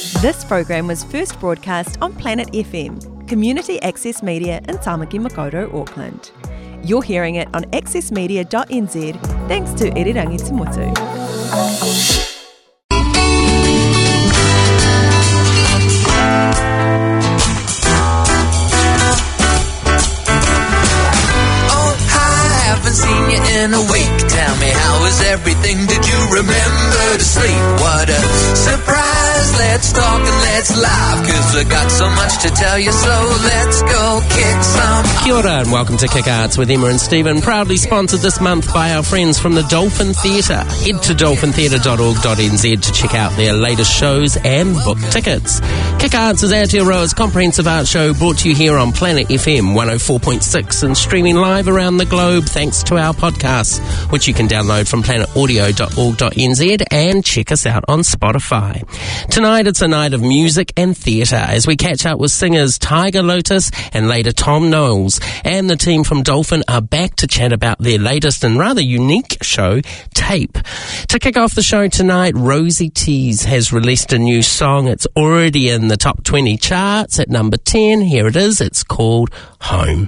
This program was first broadcast on Planet FM, community access media in Tamaki Makaurau, Auckland. You're hearing it on accessmedia.nz thanks to Irirangi Tumutu. Seen you in a week. Tell me, how was everything? Did you remember to sleep? What a surprise. Let's talk and let's laugh, 'cause I got so much to tell you, so let's go kick some. Kia ora and welcome to Kick Arts with Emma and Stephen, proudly sponsored this month by our friends from the Dolphin Theatre. Head to dolphintheatre.org.nz to check out their latest shows and book tickets. Kick Arts is Aotearoa's comprehensive art show, brought to you here on Planet FM 104.6 and streaming live around the globe thanks to our podcasts, which you can download from planetaudio.org.nz and check us out on Spotify. Tonight it's a night of music and theatre as we catch up with singers Tiger Lotus and later Tom Knowles, and the team from Dolphin are back to chat about their latest and rather unique show, Tape. To kick off the show tonight, Rosie Tees has released a new song. It's already in the top 20 charts at number 10. Here it is. It's called Home.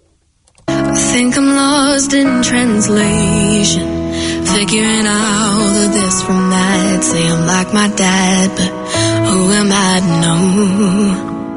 I think I'm lost in translation, figuring out the this from that. Say I'm like my dad, but who am I to know?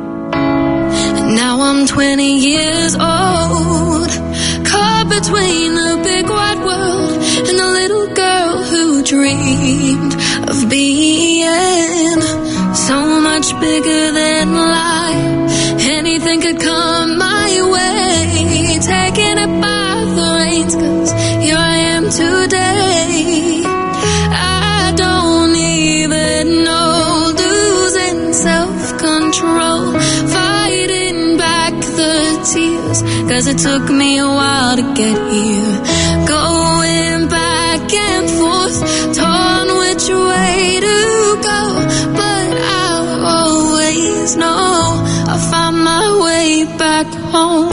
And now I'm 20 years old, caught between a big wide world and a little girl who dreamed of being so much bigger than life. Anything could come my way, taking it by the reins, 'cause here I am today. I don't even know, losing self-control, fighting back the tears, 'cause it took me a while to get here. Going back and forth, torn which way to go, but I always know I'll find my way back home.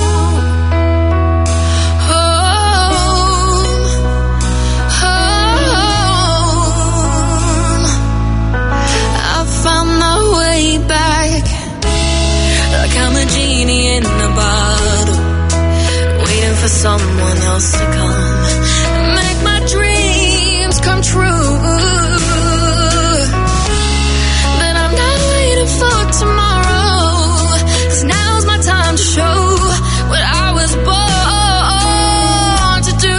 For someone else to come and make my dreams come true. But I'm not waiting for tomorrow, 'cause now's my time to show what I was born to do.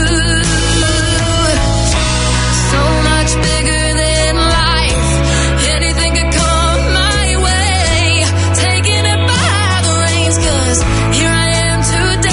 So much bigger than life, anything could come my way, taking it by the reins, 'cause here I am today.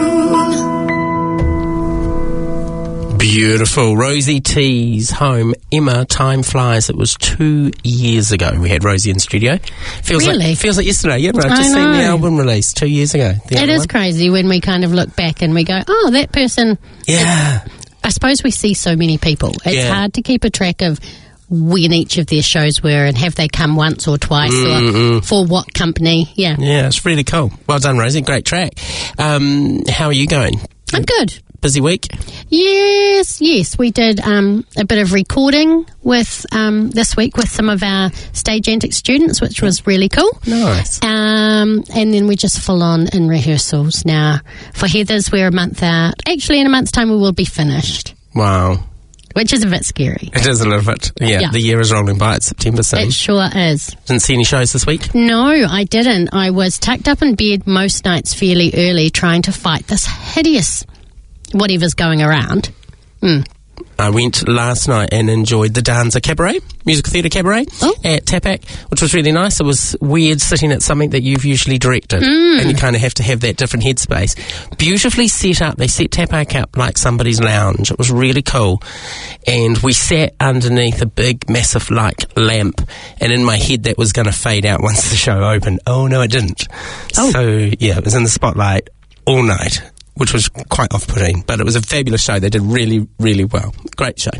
Beautiful. Rosie Tees, Home Emma, time flies. It was 2 years ago we had Rosie in studio. Feels like yesterday. Yeah, I've just seen the album released 2 years ago. It is crazy when we kind of look back and we go, oh, that person. Yeah. I suppose we see so many people. It's hard to keep a track of when each of their shows were and have they come once or twice or for what company. Yeah, it's really cool. Well done, Rosie. Great track. How are you going? I'm good. Busy week? Yes. We did a bit of recording with this week with some of our Stage Antics students, which was really cool. Nice. And then we're just full on in rehearsals now. For Heathers, we're a month out. Actually, in a month's time, we will be finished. Wow. Which is a bit scary. It is a little bit. Yeah. The year is rolling by. It's September soon. It sure is. Didn't see any shows this week? No, I didn't. I was tucked up in bed most nights fairly early trying to fight this hideous whatever's going around. I went last night and enjoyed the Danza Cabaret, musical theatre cabaret at Tapak, which was really nice. It was weird sitting at something that you've usually directed, and you kind of have to have that different headspace. Beautifully set up. They set Tapak up like somebody's lounge. It was really cool. And we sat underneath a big, massive, lamp, and in my head that was going to fade out once the show opened. Oh, no, it didn't. Oh. So, yeah, it was in the spotlight all night, which was quite off-putting, but it was a fabulous show. They did really, really well. Great show.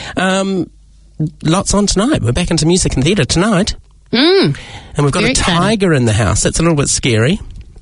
Lots on tonight. We're back into music and theatre tonight. And we've got a tiger in the house. That's a little bit scary.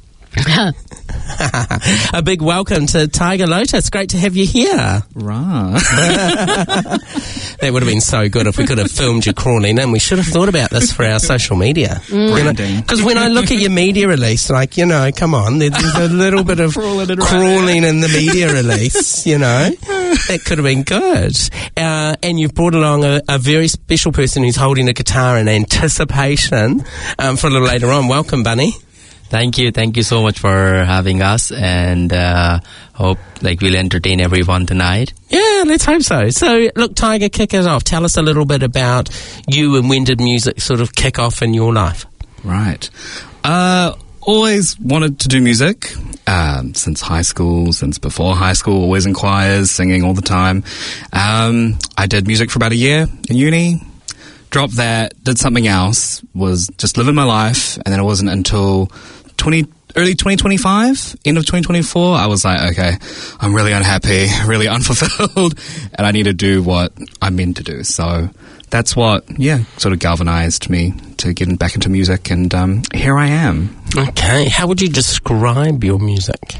A big welcome to Tiger Lotus. Great to have you here. Right. That would have been so good if we could have filmed you crawling in. We should have thought about this for our social media. Because when I look at your media release, come on, there's a little bit of crawling in the media release, That could have been good. And you've brought along a very special person who's holding a guitar in anticipation for a little later on. Welcome, Bunny. Thank you so much for having us, and hope we'll entertain everyone tonight. Yeah, let's hope so. So, look, Tiger, kick it off. Tell us a little bit about you and when did music sort of kick off in your life? Right. Always wanted to do music since high school, since before high school, always in choirs, singing all the time. I did music for about a year in uni. Dropped that, did something else, was just living my life, and then it wasn't until early 2025, end of 2024, I was like, okay, I'm really unhappy, really unfulfilled, and I need to do what I'm meant to do. So that's what, sort of galvanized me to getting back into music, and here I am. Okay, how would you describe your music?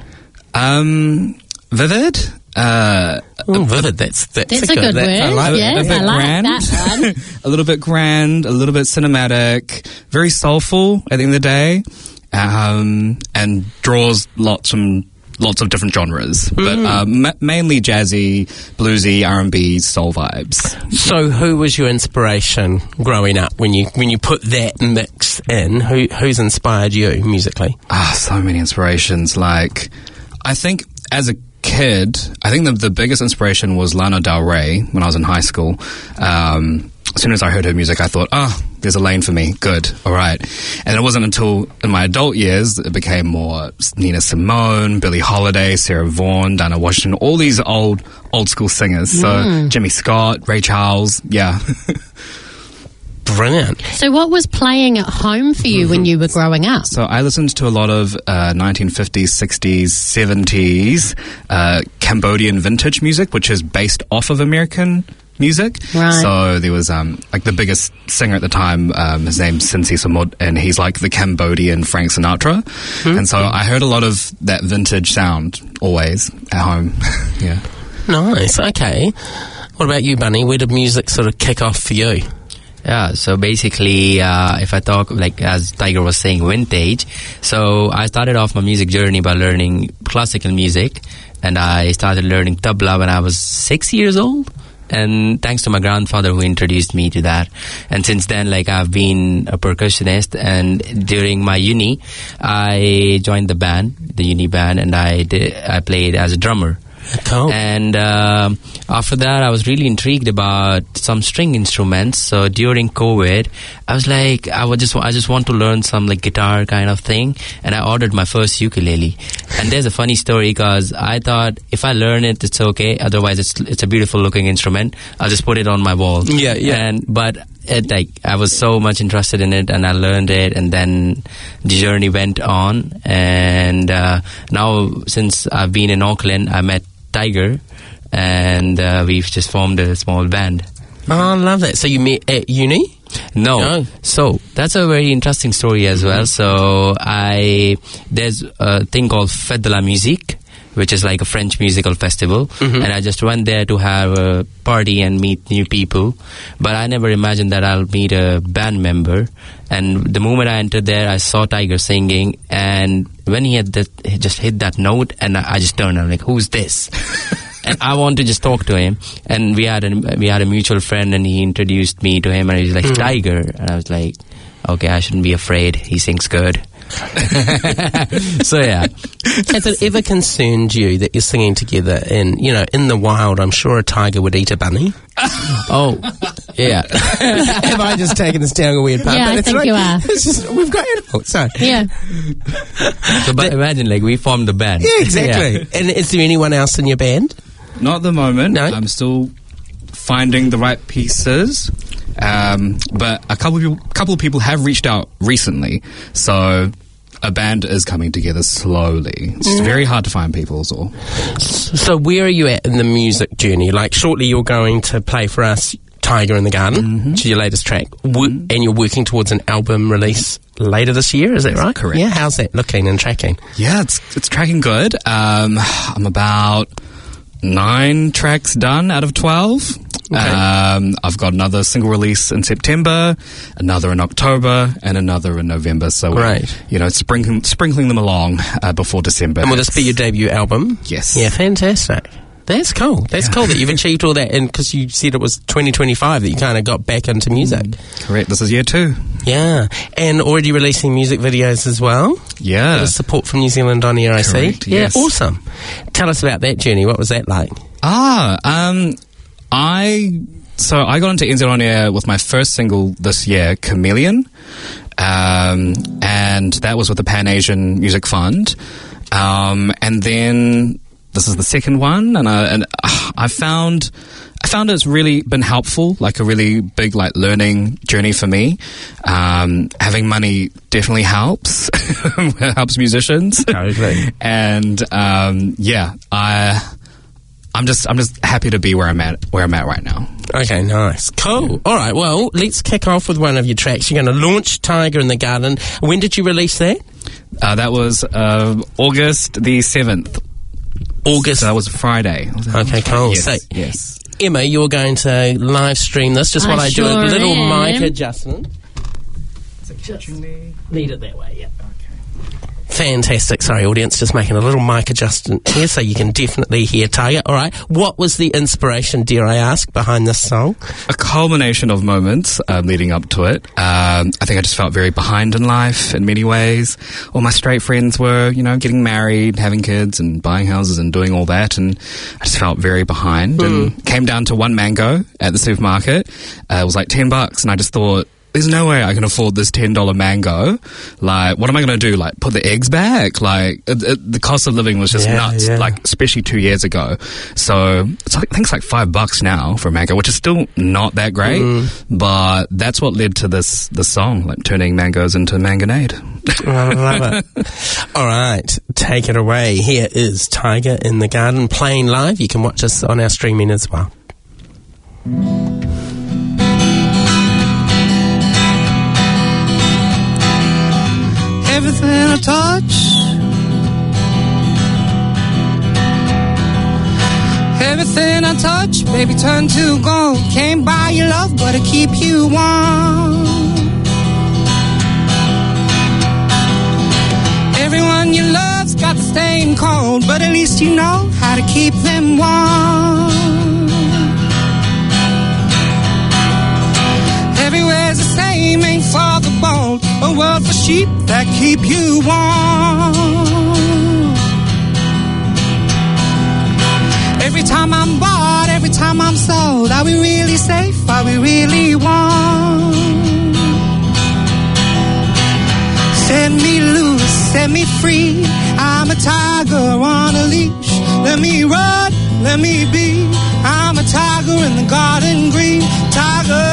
Vivid. Vivid. That's a good word. I like yes, a bit I like grand. That one. A little bit grand, a little bit cinematic, very soulful at the end of the day, and draws lots of different genres, but mainly jazzy, bluesy, R&B, soul vibes. So, who was your inspiration growing up when you put that mix in? Who's inspired you musically? So many inspirations. I think as a kid, I think the biggest inspiration was Lana Del Rey when I was in high school. As soon as I heard her music, I thought, there's a lane for me. Good. All right. And it wasn't until in my adult years it became more Nina Simone, Billie Holiday, Sarah Vaughan, Dinah Washington, all these old school singers. So Jimmy Scott, Ray Charles, yeah. Brilliant. So what was playing at home for you when you were growing up? So I listened to a lot of 1950s, 60s, 70s Cambodian vintage music, which is based off of American music. Right. So there was the biggest singer at the time, his name's Sincey Samut, and he's like the Cambodian Frank Sinatra. And so I heard a lot of that vintage sound always at home. Yeah. Nice. Okay. What about you, Bunny? Where did music sort of kick off for you? Yeah, so basically, if I talk, as Tiger was saying, vintage, so I started off my music journey by learning classical music, and I started learning tabla when I was 6 years old, and thanks to my grandfather who introduced me to that. And since then, I've been a percussionist, and during my uni, I joined the uni band, and I played as a drummer. Cool. And after that, I was really intrigued about some string instruments. So during COVID, I was like, I just want to learn some like guitar kind of thing, and I ordered my first ukulele. And there's a funny story because I thought if I learn it, it's okay. Otherwise, it's a beautiful looking instrument. I'll just put it on my wall. Yeah. But I was so much interested in it, and I learned it, and then the journey went on. And now, since I've been in Auckland, I met Tiger, and we've just formed a small band. Oh, I love that. So you met at uni? No. So that's a very interesting story as well. So there's a thing called Fête de la Musique, which is like a French musical festival, and I just went there to have a party and meet new people. But I never imagined that I'll meet a band member. And the moment I entered there, I saw Tiger singing, and when he just hit that note, and I just turned, I'm like, who's this? And I want to just talk to him. And we had a mutual friend, and he introduced me to him, and he was like, Tiger. And I was like, okay, I shouldn't be afraid. He sings good. So yeah. Has it ever concerned you that you're singing together and, in the wild, I'm sure a tiger would eat a bunny? Oh, yeah. Have I just taken this down a weird path? Yeah, I think you are. It's just, we've got animals. Sorry. Yeah. So, but imagine, like, we formed the band. Yeah, exactly. Yeah. And is there anyone else in your band? Not at the moment. No. I'm still finding the right pieces. But a couple of people have reached out recently, so a band is coming together slowly. It's very hard to find people as well. So where are you at in the music journey? Like, shortly you're going to play for us Tiger in the Garden, which is your latest track, and you're working towards an album release later this year, is that right? Correct. Yeah, how's that looking and tracking? Yeah, it's tracking good. I'm about 9 tracks done out of 12. Okay. I've got another single release in September, another in October, and another in November. So great. Sprinkling them along before December. And will this be your debut album? Yes. Yeah, fantastic. That's cool. That's cool that you've achieved all that, and because you said it was 2025 that you kind of got back into music. Correct. This is year 2. Yeah, and already releasing music videos as well. Yeah. Bit of support from New Zealand On Air, I see. Yes. Yeah, awesome. Tell us about that journey. What was that like? I got into NZ On Air with my first single this year, Chameleon, and that was with the Pan Asian Music Fund, and then this is the second one, and I found it's really been helpful, like a really big learning journey for me. Having money definitely helps. It helps musicians. Totally. And I'm just happy to be where I'm at right now. Okay, nice. Cool. All right, well, let's kick off with one of your tracks. You're going to launch Tiger in the Garden. When did you release that? That was August the 7th. August. So that was a Friday. Okay, cool. Yes, So, yes. Emma, you're going to live stream this. Just while I do a little mic adjustment. Just lead it that way, yeah. Fantastic. Sorry, audience, just making a little mic adjustment here so you can definitely hear Tiger. All right. What was the inspiration, dare I ask, behind this song? A culmination of moments leading up to it. I think I just felt very behind in life in many ways. All my straight friends were, getting married, having kids and buying houses and doing all that, and I just felt very behind and came down to one mango at the supermarket. It was like $10, and I just thought, there's no way I can afford this $10 mango. Like, what am I going to do? Like, put the eggs back? Like, the cost of living was just nuts. Yeah. Like, especially 2 years ago. So, I think it's like $5 now for a mango, which is still not that great. But that's what led to this song, like turning mangoes into mangonade. I love it. All right, take it away. Here is Tiger in the Garden playing live. You can watch us on our streaming as well. Everything I touch, everything I touch, baby, turn to gold. Can't buy your love, but it keep you warm. Everyone you love's got to stay cold, but at least you know how to keep them warm. Everywhere's the same, ain't for the bold. A world for sheep that keep you warm. Every time I'm bought, every time I'm sold, are we really safe? Are we really warm? Set me loose, set me free. I'm a tiger on a leash. Let me run, let me be. I'm a tiger in the garden green. Tiger,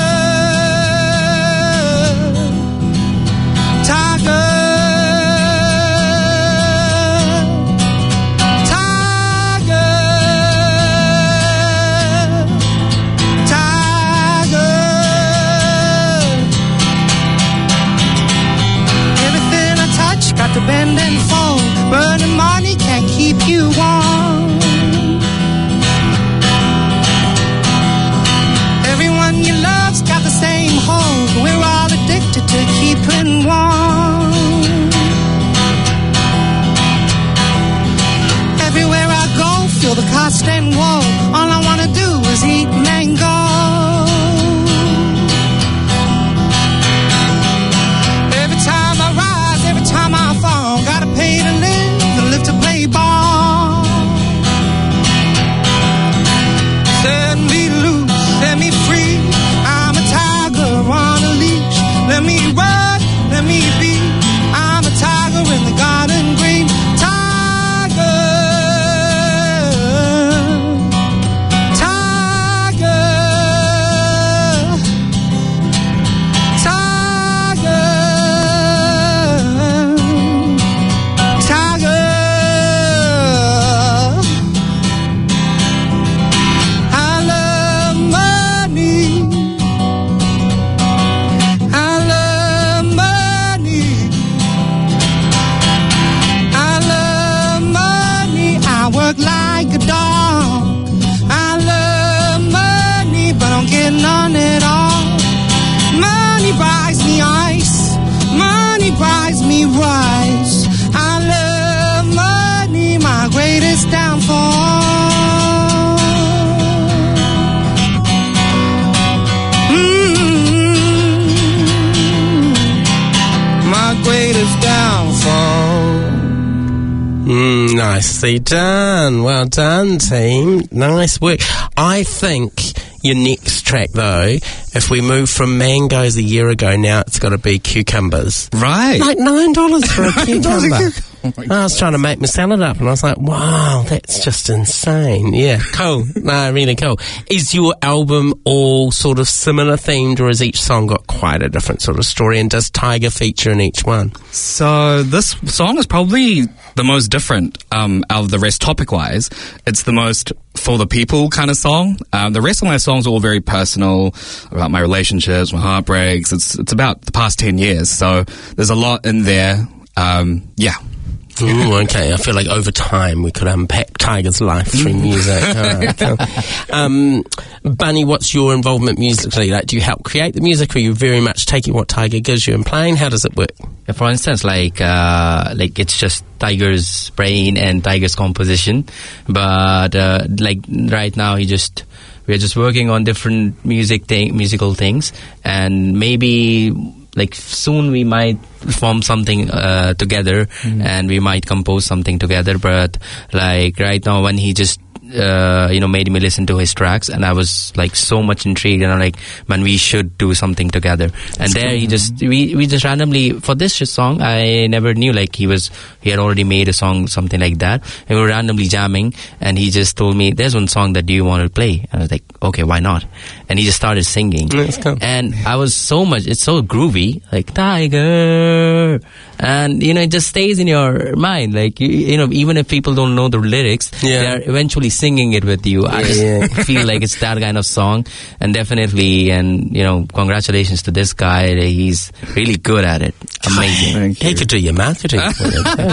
tiger, tiger, tiger. Everything I touch got to bend and fold. Burning money can't keep you warm. Everyone you love's got the same hold. We're all addicted to keeping warm. Everywhere I go, feel the cost and woe. All I wanna do is eat mango. Every time I rise, every time I fall, gotta pay to live and live to play ball. Set me loose, set me free. I'm a tiger on a leash. Let me run, let me be. I'm a tiger in the garden green. Tiger, tiger, tiger, tiger. I love money. I love money. I love money. I work like a dog. I love money, but I'm getting on it all. Money buys me ice. Money buys me rice. I love money, my greatest downfall. My greatest downfall. Nicely done. Well done, team. Nice work. I think your next track, though, if we move from mangoes a year ago, now it's got to be cucumbers. Right. Like $9 for a cucumber. I was trying to make my salad up, and I was like, wow, that's just insane. Yeah, cool. No, really cool. Is your album all sort of similar themed, or has each song got quite a different sort of story, and does Tiger feature in each one? So this song is probably the most different out of the rest topic-wise. It's the most for the people kind of song. The rest of my songs are all very personal, about my relationships, my heartbreaks. It's about the past 10 years, so there's a lot in there. Yeah. Ooh, okay. I feel like over time we could unpack Tiger's life through music. All right, cool. Bunny, what's your involvement musically? Like, do you help create the music, or are you very much taking what Tiger gives you and playing? How does it work? For instance, like it's just Tiger's brain and Tiger's composition, but like right now we're just working on different musical things, and maybe like soon we might form something together, and we might compose something together. But like right now, when he just made me listen to his tracks, and I was like so much intrigued, and I'm like, man, we should do something together. And there we just randomly, for this song, I never knew like he had already made a song, something like that. And we were randomly jamming, and he just told me, there's one song that do you want to play? And I was like, okay, why not? And he just started singing. That's cool. And I was it's so groovy, like Tiger, and it just stays in your mind, like even if people don't know the lyrics, they're eventually singing it with you. I just feel like it's that kind of song, and definitely, and congratulations to this guy. He's really good at it. Amazing. He could do your marketing for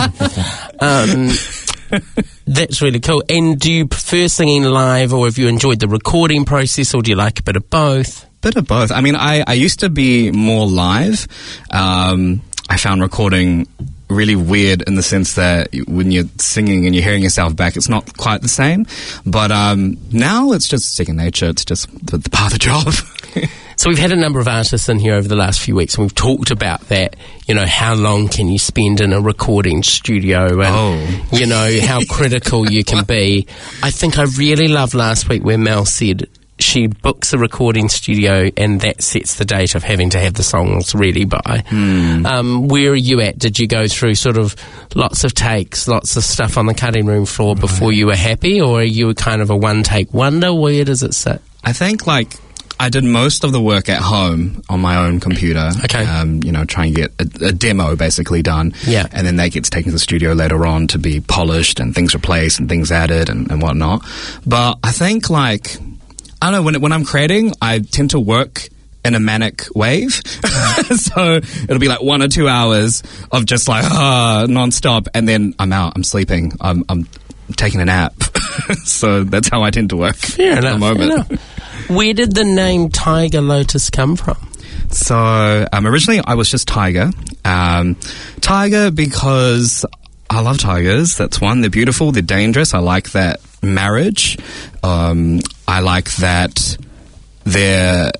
it. That's really cool. And do you prefer singing live, or have you enjoyed the recording process, or do you like a bit of both? Bit of both. I mean, I used to be more live. I found recording really weird in the sense that when you're singing and you're hearing yourself back, it's not quite the same. But now it's just second nature. It's just the part of the job. So we've had a number of artists in here over the last few weeks, and we've talked about that, you know, how long can you spend in a recording studio and, you know, how critical you can be. I think I really loved last week where Mel said she books a recording studio and that sets the date of having to have the songs ready by. Where are you at? Did you go through sort of lots of takes, lots of stuff on the cutting room floor before you were happy, or are you kind of a one-take wonder? Where does it sit? I think, like, I did most of the work at home on my own computer. Okay. You know, trying to get a demo basically done. Yeah. And then that gets taken to the studio later on to be polished and things replaced and things added and whatnot. But I think, like, I don't know, when I'm creating, I tend to work in a manic wave. So it'll be like 1 or 2 hours of just like, non-stop. And then I'm out, I'm sleeping, I'm taking a nap. So that's how I tend to work Fair at enough, the moment. fair enough. Where did the name Tiger Lotus come from? So originally I was just Tiger. Tiger because I love tigers. That's one. They're beautiful. They're dangerous. I like that marriage. I like that they're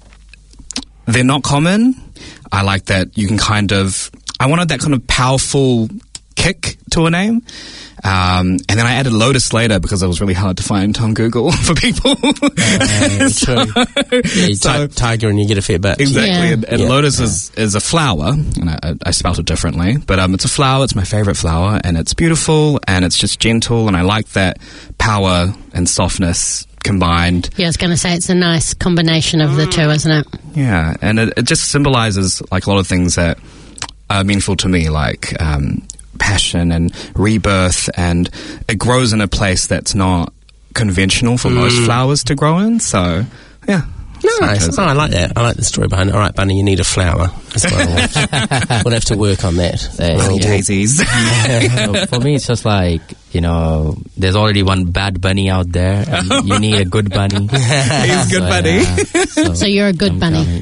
not common. I like that you can kind of... I wanted that kind of powerful kick to a name. And then I added Lotus later because it was really hard to find on Google for people. True. Yeah, you type tiger and you get a fair bit. Exactly. Yeah. And Lotus is a flower, and I spelt it differently. But it's a flower. It's my favorite flower, and it's beautiful, and it's just gentle, and I like that power and softness combined. Yeah, I was going to say it's a nice combination of the two, isn't it? Yeah, and it just symbolizes like a lot of things that are meaningful to me, like passion and rebirth, and it grows in a place that's not conventional for most flowers to grow in. So, yeah. Nice. Oh, I like that. I like the story behind it. All right, Bunny, you need a flower as well. We'll have to work on that. Daisies. For me, it's just like, you know, there's already one bad bunny out there, and you need a good bunny. He's good bunny. So you're a good bunny.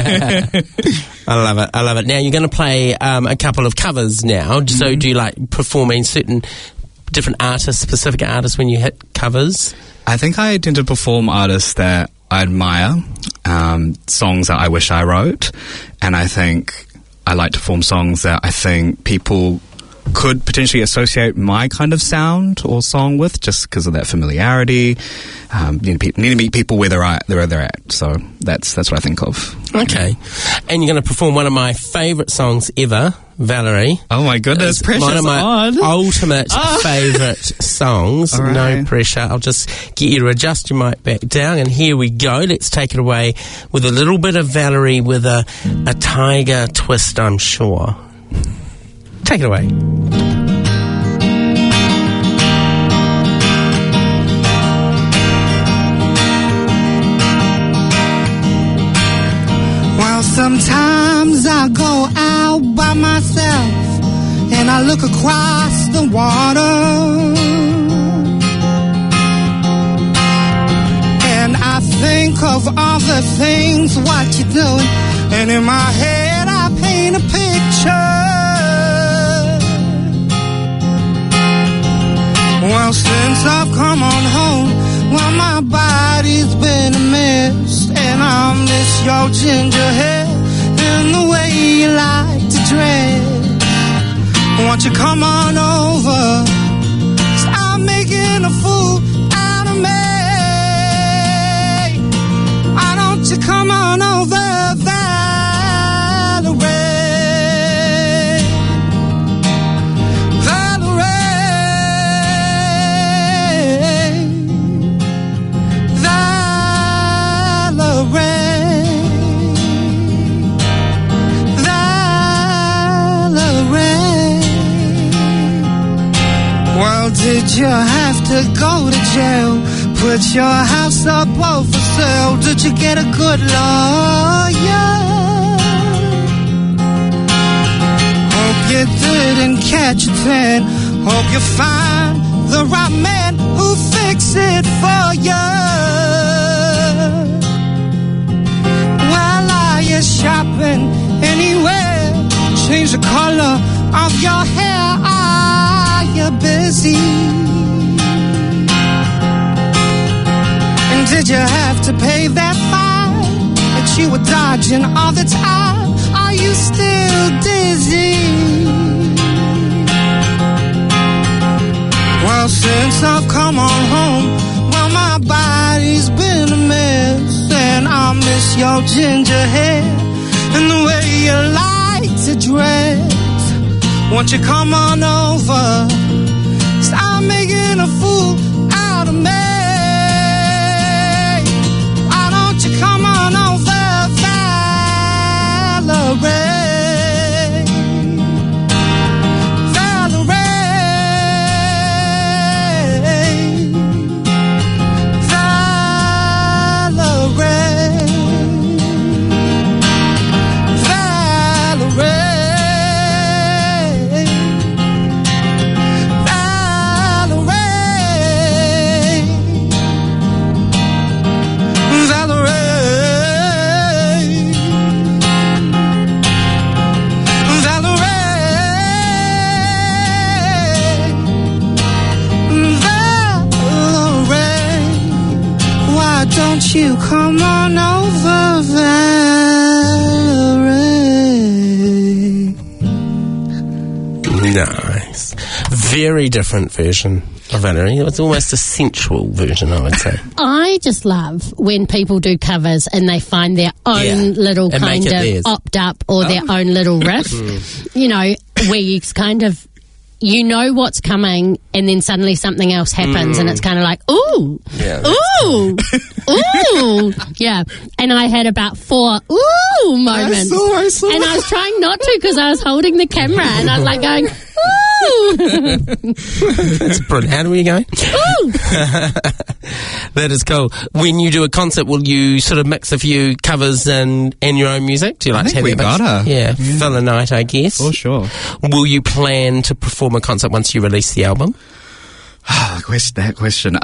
I love it. I love it. Now, you're going to play a couple of covers now. So do you like performing certain different artists, specific artists when you hit covers? I think I tend to perform artists that I admire, songs that I wish I wrote, and I think I like to perform songs that I think people could potentially associate my kind of sound or song with, just because of that familiarity. Need to meet people where they're at. So that's what I think of. Okay. And you're going to perform one of my favourite songs ever, Valerie. Oh my goodness, It's Precious one of my on. ultimate favourite songs. All right. No pressure. I'll just get you to adjust your mic back down, and here we go. Let's take it away with a little bit of Valerie with a tiger twist, I'm sure. Take it away. Well, sometimes I go out by myself and I look across the water, and I think of all the things what you're doing, and in my head I paint a picture. Well, since I've come on home, well, my body's been a mess, and I miss your ginger hair and the way you like to dress. Won't you come on over? Stop making a fool out of me. Why don't you come on over, Valerie? Did you have to go to jail? Put your house up for sale? Did you get a good lawyer? Hope you didn't catch a tan. Hope you find the right man who fix it for you. Well, are you shopping anywhere? Change the color of your hair. You're busy. And did you have to pay that fine at you were dodging all the time. Are you still dizzy? Well, since I've come on home, well, my body's been a mess, and I miss your ginger hair and the way you like to dress. Won't you come on over? Stop making a fool out of me. Why don't you come on over, Valerie? Don't you come on over, Valerie? Nice. Very different version of Valerie. It's almost a sensual version, I would say. I just love when people do covers and they find their own little And kind make it of theirs. opt-up or their own little riff. You know, where you kind of... You know what's coming, and then suddenly something else happens, and it's kind of like, ooh, Yeah, ooh, ooh, yeah. And I had about 4 ooh moments, I saw. and I was trying not to because I was holding the camera, and I was like going, ooh, That's brilliant. How do we go? ooh. That is cool. When you do a concert, will you sort of mix a few covers and your own music? Do you like think to have we a mix? gotta. Yeah, fill a night, I guess. For sure. Will you plan to perform a concert once you release the album? That question.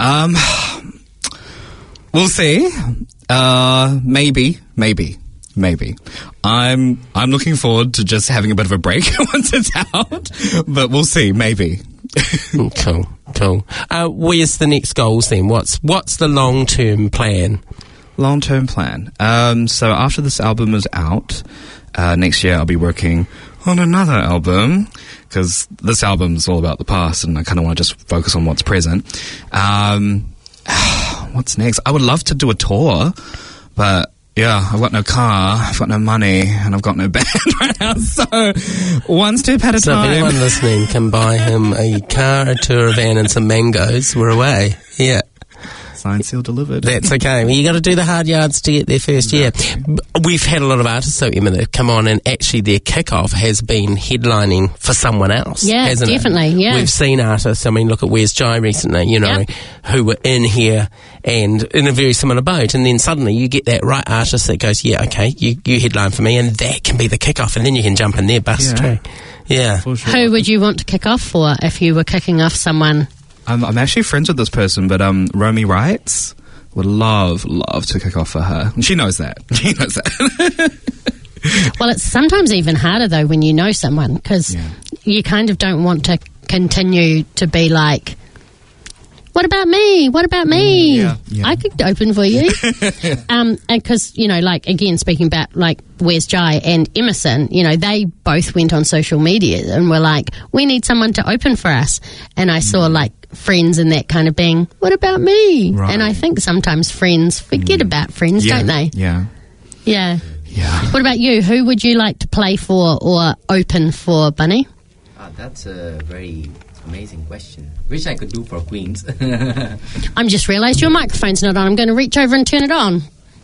We'll see. Maybe. I'm looking forward to just having a bit of a break once it's out, but we'll see. Maybe. Cool. Where's the next goals then? What's the long-term plan? Long-term plan. So after this album is out, next year I'll be working on another album, because this album's all about the past and I kind of want to just focus on what's present. What's next? I would love to do a tour, but yeah, I've got no car, I've got no money, and I've got no band right now, so one step at a So if time. anyone listening can buy him a car, a tour, a van and some mangoes, we're away. Yeah. Signed, sealed, delivered. That's okay. Well, you got to do the hard yards to get there first. Yeah, we've had a lot of artists, though, Emma, that have come on, and actually their kickoff has been headlining for someone else. Yeah, hasn't definitely, it? yeah. We've seen artists. I mean, look at Where's Jai recently. You know, Yep. who were in here and in a very similar boat, and then suddenly you get that right artist that goes, yeah, okay, you headline for me, and that can be the kickoff, and then you can jump in their bus too. Yeah. For sure. Who would you want to kick off for if you were kicking off someone? I'm actually friends with this person, but Romy Wrights would love to kick off for her. And she knows that. Well, it's sometimes even harder, though, when you know someone, because you kind of don't want to continue to be like, what about me? What about me? Yeah. I could open for you. And because, you know, like, again, speaking about, like, Where's Jai and Emerson, you know, they both went on social media and were like, we need someone to open for us. And I saw, like, friends and that kind of being, what about me? Right. And I think sometimes friends forget about friends, don't they? Yeah. Yeah. Yeah. What about you? Who would you like to play for or open for, Bunny? That's a very amazing question. Wish I could do for Queens. I'm just realised your microphone's not on. I'm going to reach over and turn it on.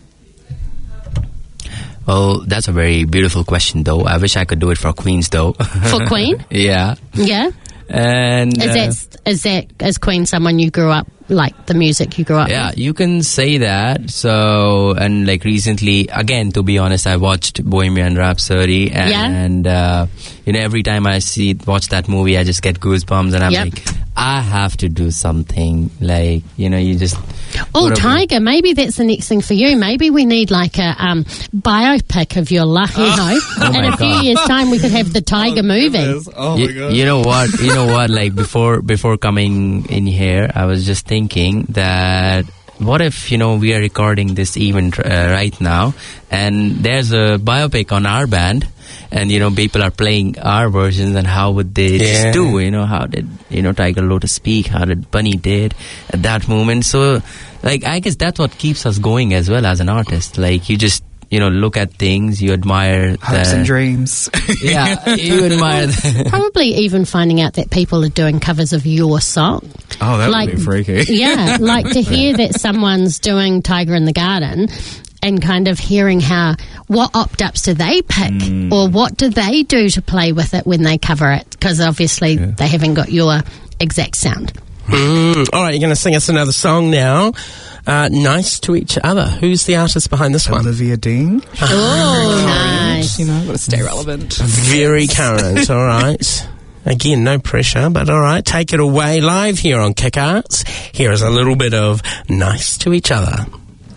Well, that's a very beautiful question, though. I wish I could do it for Queens, though. For Queen? Yeah. Yeah. And Is Queen someone you grew up, like the music you grew up yeah, with? you can say that. So, and like recently, again, to be honest, I watched Bohemian Rhapsody, and you know, every time I watch that movie, I just get goosebumps, and I'm Yep. like, I have to do something. Like, you know, you just. Oh, whatever. Tiger, maybe that's the next thing for you. Maybe we need like a biopic of your life, you know. In a few years' time, we could have the Tiger movie. Oh my god. You know what? Like before coming in here, I was just thinking that what if, we are recording this event right now, and there's a biopic on our band, and, people are playing our versions, and how would they just do, how did, Tiger Lotus speak, how did Bunny did at that moment. So, like, I guess that's what keeps us going as well as an artist. Like, you just, look at things, you admire hopes and dreams. Yeah, you admire Probably even finding out that people are doing covers of your song. Oh, that would be freaky. Yeah, like to hear that someone's doing Tiger in the Garden and kind of hearing what opt-ups do they pick or what do they do to play with it when they cover it, because obviously they haven't got your exact sound. All right, you're going to sing us another song now. Nice to Each Other. Who's the artist behind this one? Olivia Dean. Oh, nice. Got to stay relevant. Very current, all right. Again, no pressure, but all right. Take it away live here on Kick Arts. Here is a little bit of Nice to Each Other.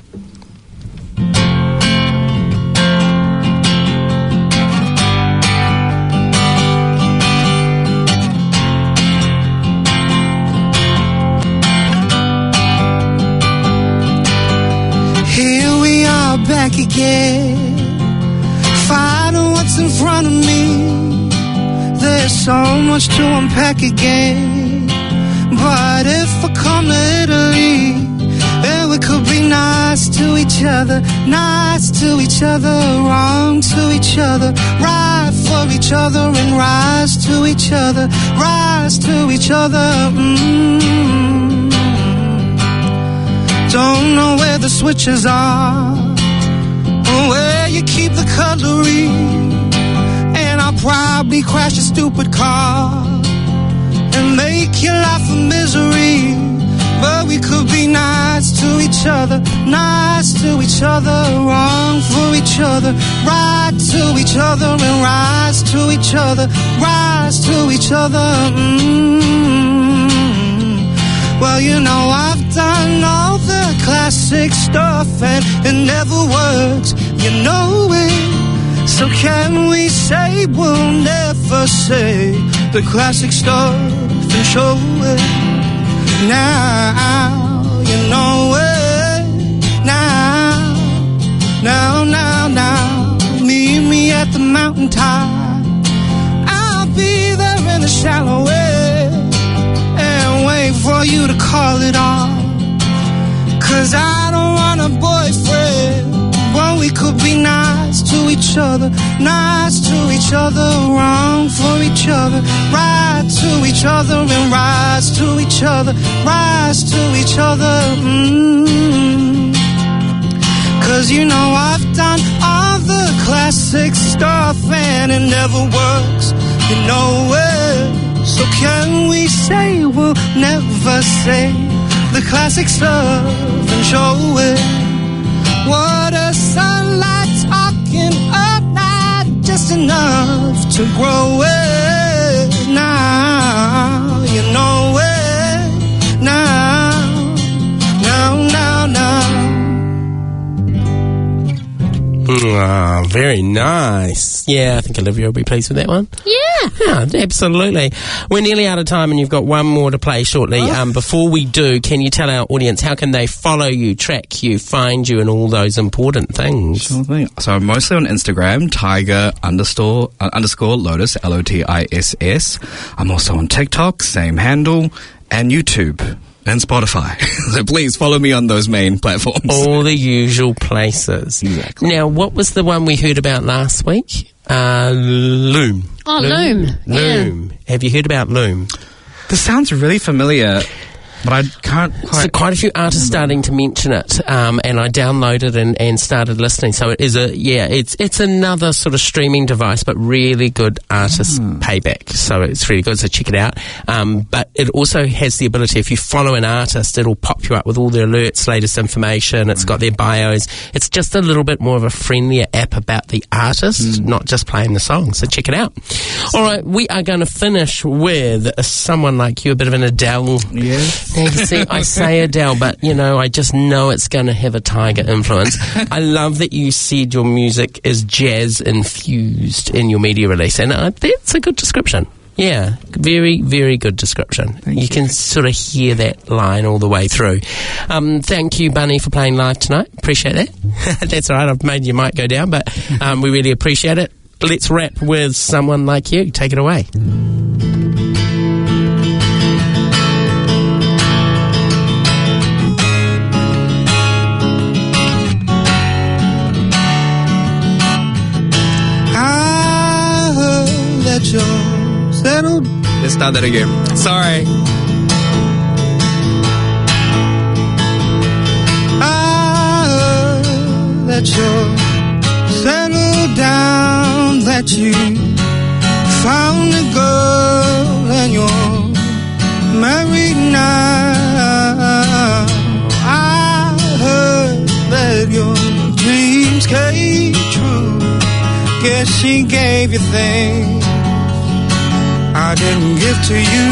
Back again, fighting what's in front of me. There's so much to unpack again. But if I come to Italy, then we could be nice to each other, wrong to each other, right for each other, and rise to each other, Don't know where the switches are, where you keep the cutlery, and I'll probably crash a stupid car and make your life a misery. But we could be nice to each other, wrong for each other, right to each other, and rise to each other, Well, I've done all the classic stuff and it never works, it. So can we say we'll never say the classic stuff and show it? Now, you know it. Now, meet me at the mountaintop. I'll be there in the shallow end and wait for you to call it off. 'Cause I don't want a boyfriend, but we could be nice to each other, wrong for each other, right to each other, and rise to each other, 'Cause I've done all the classic stuff and it never works, it. So can we say we'll never say the classic stuff and show it? What a sunlight talking up, not just enough to grow it. Now, you know it. Now. Oh, very nice. Yeah, I think Olivia will be pleased with that one. Yeah, absolutely. We're nearly out of time and you've got one more to play shortly. Before we do, can you tell our audience how can they follow you, track you, find you, and all those important things? Sure thing. So I'm mostly on Instagram, Tiger underscore Lotus, LOTISS. I'm also on TikTok, same handle, and YouTube. And Spotify. So please follow me on those main platforms. All the usual places. Exactly. Now, what was the one we heard about last week? Loom. Oh, Loom. Loom. Yeah. Have you heard about Loom? This sounds really familiar, but I can't quite... So quite a few artists starting to mention it, and I downloaded and started listening. So it is it's another sort of streaming device, but really good artist payback. So it's really good. So check it out. But it also has the ability, if you follow an artist, it'll pop you up with all their alerts, latest information. It's got their bios. It's just a little bit more of a friendlier app about the artist, not just playing the song. So check it out. All right, we are going to finish with someone like you, a bit of an Adele. Yes. Now you see, I say Adele, but I just know it's going to have a Tiger influence. I love that you said your music is jazz infused in your media release, and that's a good description. Yeah, very, very good description. You can sort of hear that line all the way through. Thank you, Bunny, for playing live tonight. Appreciate that. That's all right. I've made your mic go down, but we really appreciate it. Let's rap with someone like you. Take it away. I heard that you're settled. Let's start that again. Sorry. I heard that you're settled down, that you found a girl and you're married now. I heard that your dreams came true. Guess she gave you things I didn't give to you.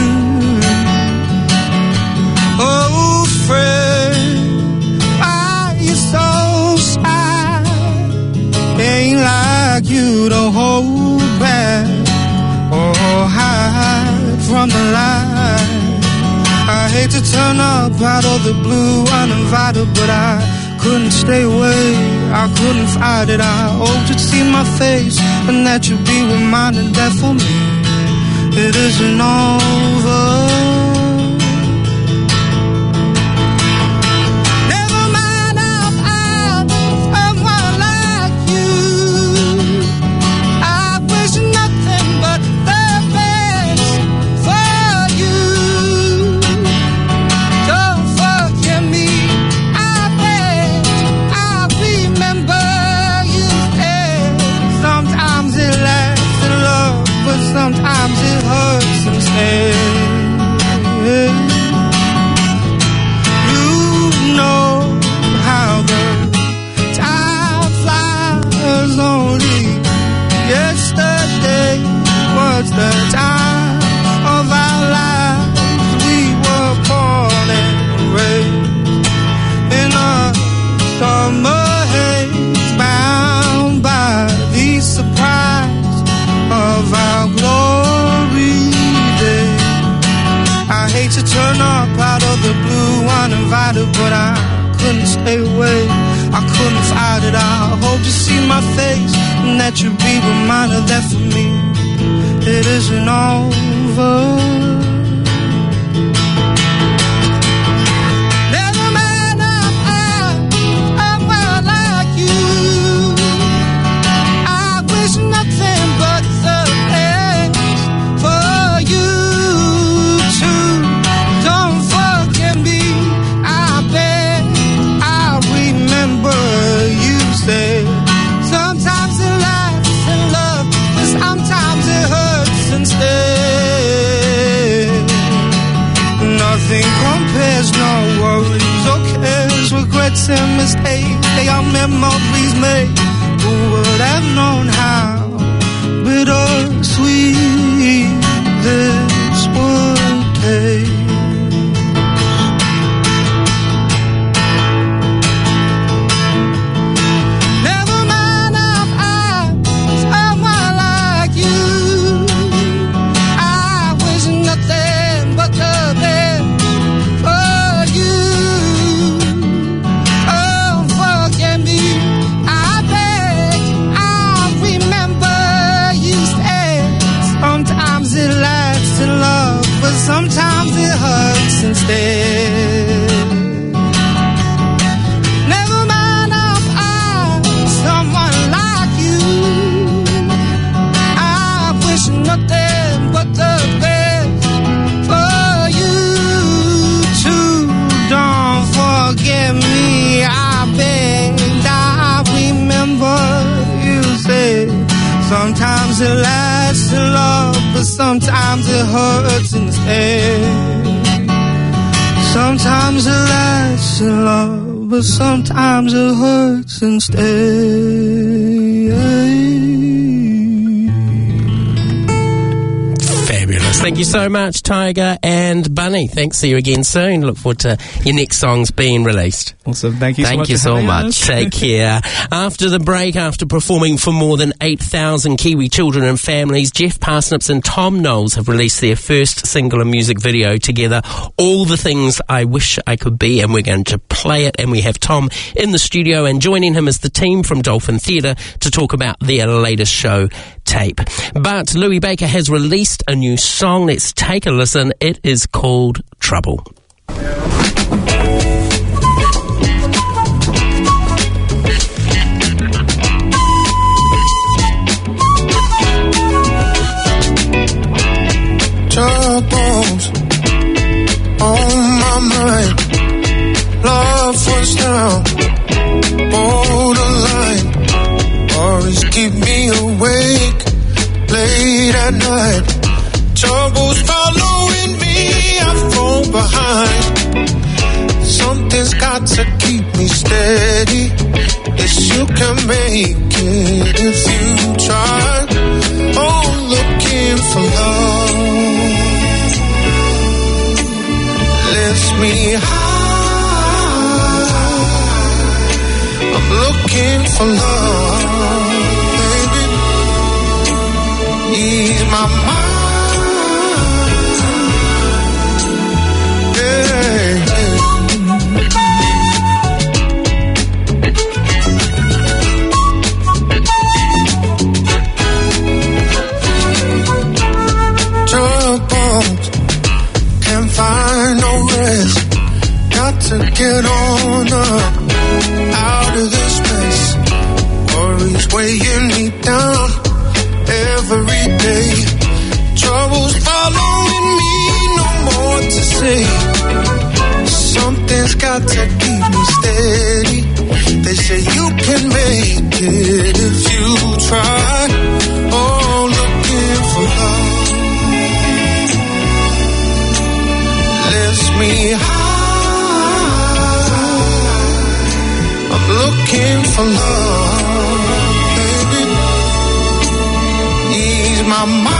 Oh, friend, why you so sad? Ain't like you to hold back or hide from the light. I hate to turn up out of the blue uninvited, but I couldn't stay away, I couldn't fight it. I hoped you'd see my face and that you'd be reminded that for me it isn't over. Sometimes it hurts instead. You know how the time flies. Only yesterday was the time of our lives. We were born and raised in a summer haze, bound by the surprise of our glory day. I hate to turn up out of the blue uninvited, but I couldn't stay away, I couldn't fight it. I hope you see my face and that you'll be reminded that for me it isn't over. No worries or cares, regrets and mistakes, they are memories made. Who would have known how bittersweet this would taste? Never mind if I someone like you. I wish nothing but the best. Sometimes it hurts instead. Never mind if I someone like you. I wish nothing but the best for you too. Don't forget me, I begged. I remember you said sometimes it lasts in love, but sometimes it hurts instead. Sometimes it lasts in love, but sometimes it hurts instead. Fabulous. Thank Thank you so much, Tiger and Bunny. Thanks. See you again soon. Look forward to your next songs being released. Awesome. Thank you so much. Thank you so much. Take care. After the break, after performing for more than 8,000 Kiwi children and families, Jeff Parsnips and Tom Knowles have released their first single and music video together, All the Things I Wish I Could Be, and we're going to play it. And we have Tom in the studio, and joining him is the team from Dolphin Theatre to talk about their latest show, Tape. But Louis Baker has released a new song. Let's take a listen. It is called Trouble. Troubles on my mind. Love was down, borderline. Worries keep me awake late at night. Troubles following me, I fall behind. Something's got to keep me steady. Yes, you can make it if you try. Oh, looking for love lifts me high. I'm looking for love, baby. Ease my mind. Find no rest, got to get on up, out of this mess. Worries weighing me down every day. Troubles following me, no more to say. Something's got to keep me steady. They say you can make it if you try. Oh, looking for love lifts me high. I'm looking for love, baby. Ease my mind.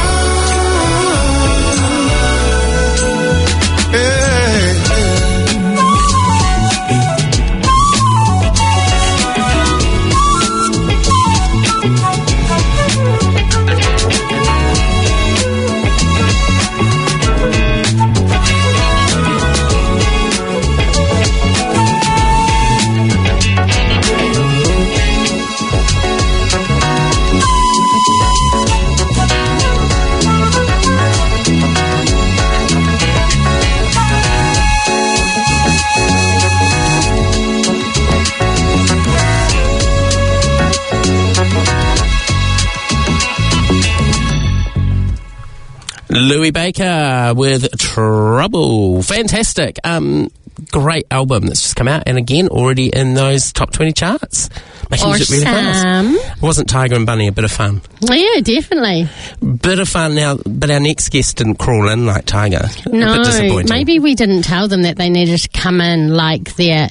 Louis Baker with Trouble. Fantastic. Great album that's just come out, and again, already in those top 20 charts. Making music really fast. Wasn't Tiger and Bunny a bit of fun? Yeah, definitely. Bit of fun now, but our next guest didn't crawl in like Tiger. No, a bit disappointing. Maybe we didn't tell them that they needed to come in like their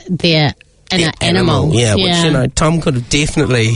animal. Yeah, which, you know, Tom could have definitely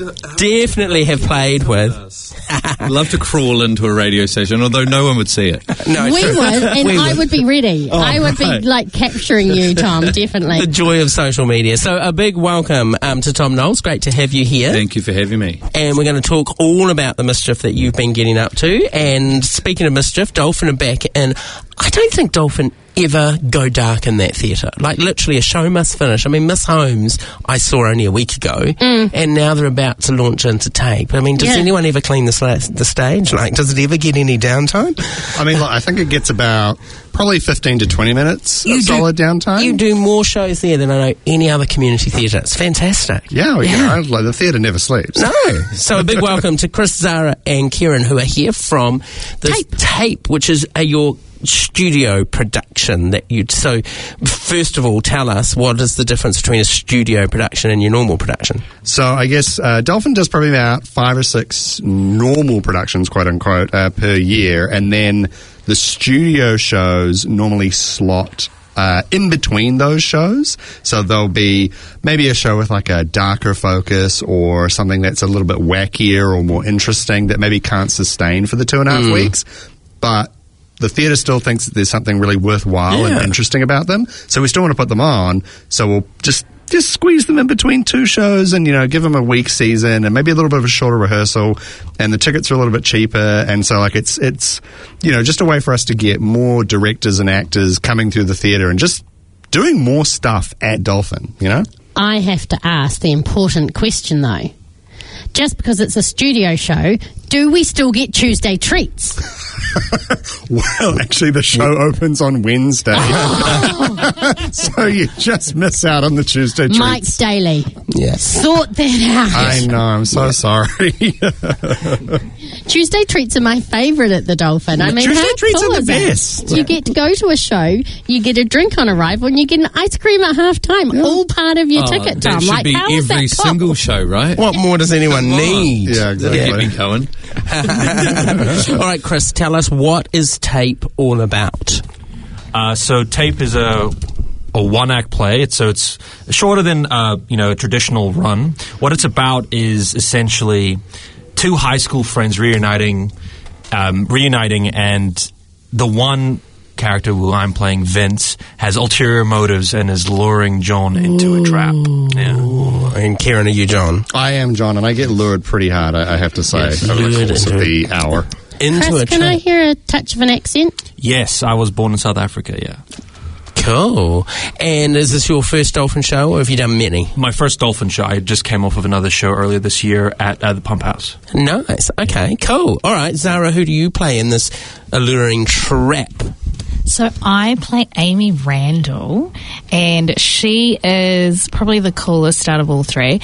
have played with. I'd love to crawl into a radio station, although no one would see it. No, we would, and I would be ready. I would be like capturing you, Tom, definitely. The joy of social media. So a big welcome to Tom Knowles. Great to have you here. Thank you for having me. And we're going to talk all about the mischief that you've been getting up to. And speaking of mischief, Dolphin are back, and I don't think Dolphin ever go dark in that theatre. Like, literally, a show must finish. I mean, Miss Holmes I saw only a week ago, and now they're about to launch into Tape. I mean, does anyone ever clean the stage? Like, does it ever get any downtime? I mean, I think it gets about probably 15 to 20 minutes of solid downtime. You do more shows there than I know any other community theatre. It's fantastic. Yeah, well, you know, like, the theatre never sleeps. No. So a big welcome to Chris, Zara and Kieran, who are here from the Tape, which is your studio production that you. So first of all, tell us, what is the difference between a studio production and your normal production? So I guess Dolphin does probably about 5 or 6 normal productions, quote unquote, per year, and then the studio shows normally slot in between those shows. So there'll be maybe a show with like a darker focus or something that's a little bit wackier or more interesting that maybe can't sustain for the 2.5 weeks, but the theatre still thinks that there's something really worthwhile and interesting about them. So we still want to put them on. So we'll just squeeze them in between 2 shows and, give them a week season and maybe a little bit of a shorter rehearsal. And the tickets are a little bit cheaper. And so, it's just a way for us to get more directors and actors coming through the theatre and just doing more stuff at Dolphin, I have to ask the important question, though. Just because it's a studio show, do we still get Tuesday treats? Well, actually, the show opens on Wednesday. So you just miss out on the Tuesday treats. Mike Daly. Yes. Sort that out. I know, I'm so sorry. Tuesday treats are my favourite at the Dolphin. I mean, Tuesday how treats cool are the is best. it? You get to go to a show, you get a drink on arrival, and you get an ice cream at half time. All part of your ticket, That Tom. should be how is every that cool? single show, right? What more does anyone need? Yeah, exactly. Get me going. All right, Chris, tell us, what is Tape all about? So Tape is a one-act play. It's shorter than a traditional run. What it's about is essentially 2 high school friends reuniting, and the one character who I'm playing, Vince, has ulterior motives and is luring John into a trap. Yeah. And Kieran, are you John? I am John, and I get lured pretty hard, I have to say, over the course of the hour. Chris, can I hear a touch of an accent? Yes, I was born in South Africa, yeah. Cool. And is this your first Dolphin show, or have you done many? My first Dolphin show. I just came off of another show earlier this year at the Pump House. Nice. Okay, cool. All right, Zara, who do you play in this alluring trap? So I play Amy Randall, and she is probably the coolest out of all 3.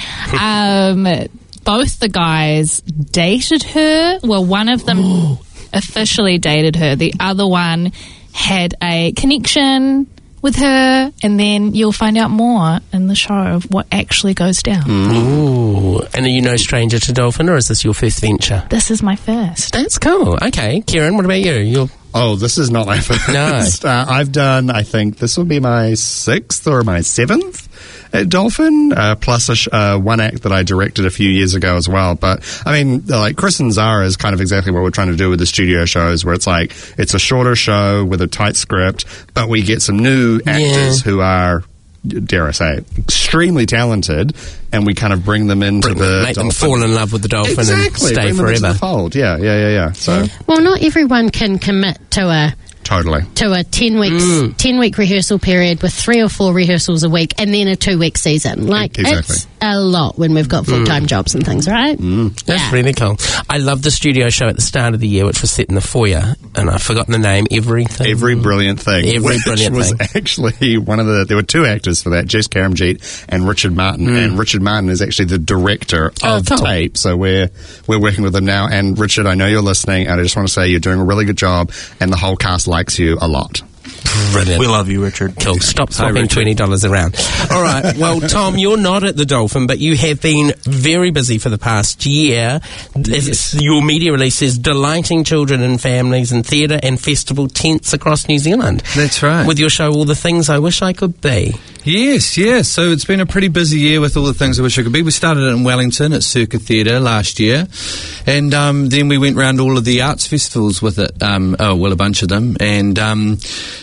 Both the guys dated her. Well, one of them officially dated her. The other one had a connection with her, and then you'll find out more in the show of what actually goes down. Ooh. And are you no stranger to Dolphin, or is this your first venture? This is my first. That's cool. Okay. Kieran, what about you? Oh, this is not my first. No. I've done, I think, this will be my 6th or my 7th at Dolphin, plus one act that I directed a few years ago as well. But, I mean, Chris and Zara is kind of exactly what we're trying to do with the studio shows, where it's it's a shorter show with a tight script, but we get some new actors who are, dare I say, extremely talented, and we kind of bring them into Make Dolphin. them fall in love with the Dolphin and stay bring them into forever. the fold. Yeah. So Well, not everyone can commit to a totally. To a 10-week rehearsal period with 3 or 4 rehearsals a week and then a 2-week season. Exactly. It's a lot when we've got full-time jobs and things, right? That's really cool. I love the studio show at the start of the year, which was set in the foyer, and I've forgotten the name. Every Brilliant Thing. Was actually one of there were 2 actors for that, Jess Karamjeet and Richard Martin. And Richard Martin is actually the director of Tape. So we're working with him now. And Richard, I know you're listening, and I just want to say you're doing a really good job, and the whole cast likes you a lot. Brilliant. We love you, Richard. Cool. Stop swapping $20 around. All right. Well, Tom, you're not at the Dolphin, but you have been very busy for the past year. Yes. Your media release is delighting children and families in theatre and festival tents across New Zealand. That's right. With your show, All the Things I Wish I Could Be. Yes. So it's been a pretty busy year with All the Things I Wish I Could Be. We started it in Wellington at Circa Theatre last year, and then we went round all of the arts festivals with it. A bunch of them, and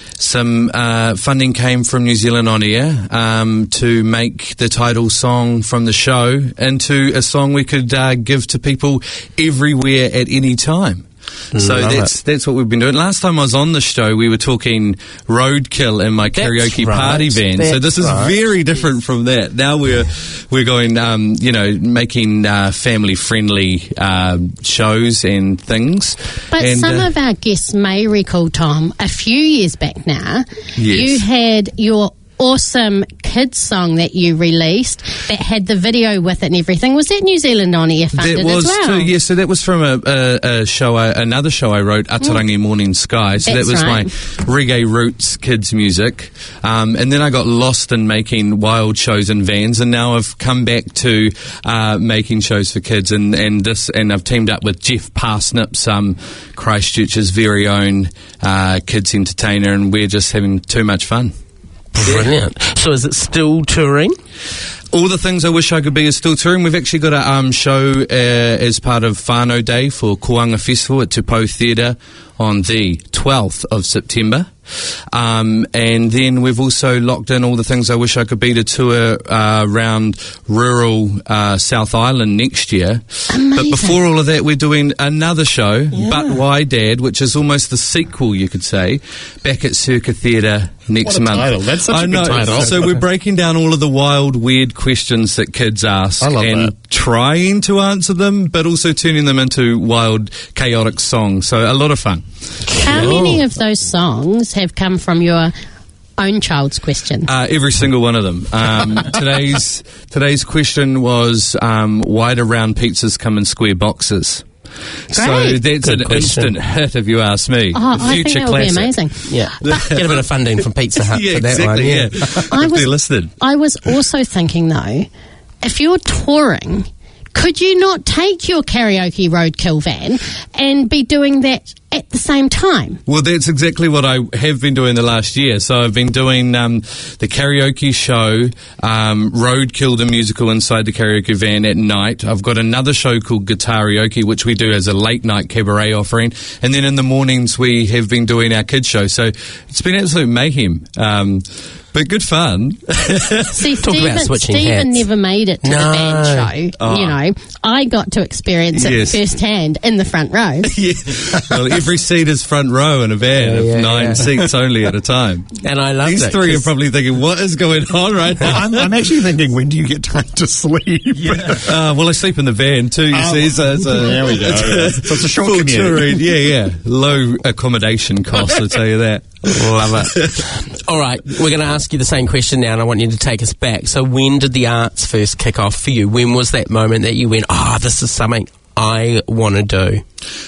some funding came from New Zealand On Air to make the title song from the show into a song we could give to people everywhere at any time. So that's what we've been doing. Last time I was on the show, we were talking Roadkill in my karaoke party van. So this is very different from that. Now we're going, making family friendly shows and things. But some of our guests may recall, Tom, a few years back now, you had your awesome kids song that you released that had the video with it and everything. Was that New Zealand On Air funded as well? So that was from a show, another show I wrote, Atarangi Morning Sky. So that was my reggae roots kids music. And then I got lost in making wild shows in vans, and now I've come back to making shows for kids, and I've teamed up with Jeff Parsnips, Christchurch's very own kids entertainer, and we're just having too much fun. Brilliant. So is it still touring? All the Things I Wish I Could Be is still touring. We've actually got a show as part of Whānau Day for Koanga Festival at Te Pou Theatre on the 12th of September. And then we've also locked in All the Things I Wish I Could Be to tour around rural South Island next year. Amazing. But before all of that, we're doing another show, But Why Dad, which is almost the sequel, you could say, back at Circa Theatre next What a month. title. That's such a good title. So we're breaking down all of the wild, weird questions that kids ask I love and that. trying to answer them, but also turning them into wild, chaotic songs. So a lot of fun. How many of those songs have come from your own child's question? Every single one of them. Today's question was, why do round pizzas come in square boxes? So Great. that's Good an question. instant hit, if you ask me. Oh, The I think future that would be classic. amazing. Yeah. Get a bit of funding from Pizza Hut Yeah, for that exactly. one. Yeah, I if was- they're listed. I was also thinking, though, if you're touring, could you not take your karaoke roadkill van and be doing that at the same time? Well, that's exactly what I have been doing the last year. So I've been doing the karaoke show, Roadkill the musical inside the karaoke van at night. I've got another show called Guitarioke, which we do as a late night cabaret offering. And then in the mornings we have been doing our kids show. So it's been absolute mayhem. But good fun. See, Talk about switching Stephen hats. never made it to the No. band show. Oh. You know, I got to experience it Yes. firsthand in the front row. Yeah. Well, every seat is front row in a van of 9 seats only at a time. And I love These that. three are 'cause- probably thinking, what is going on right now? I'm actually thinking, when do you get time to sleep? Well, I sleep in the van too, you see, so it's a... There we go. So it's a short full commute. touring. Yeah. Low accommodation costs, I'll tell you that. Love it. All right, we're going to ask you the same question now, and I want you to take us back. So when did the arts first kick off for you? When was that moment that you went, this is something I want to do?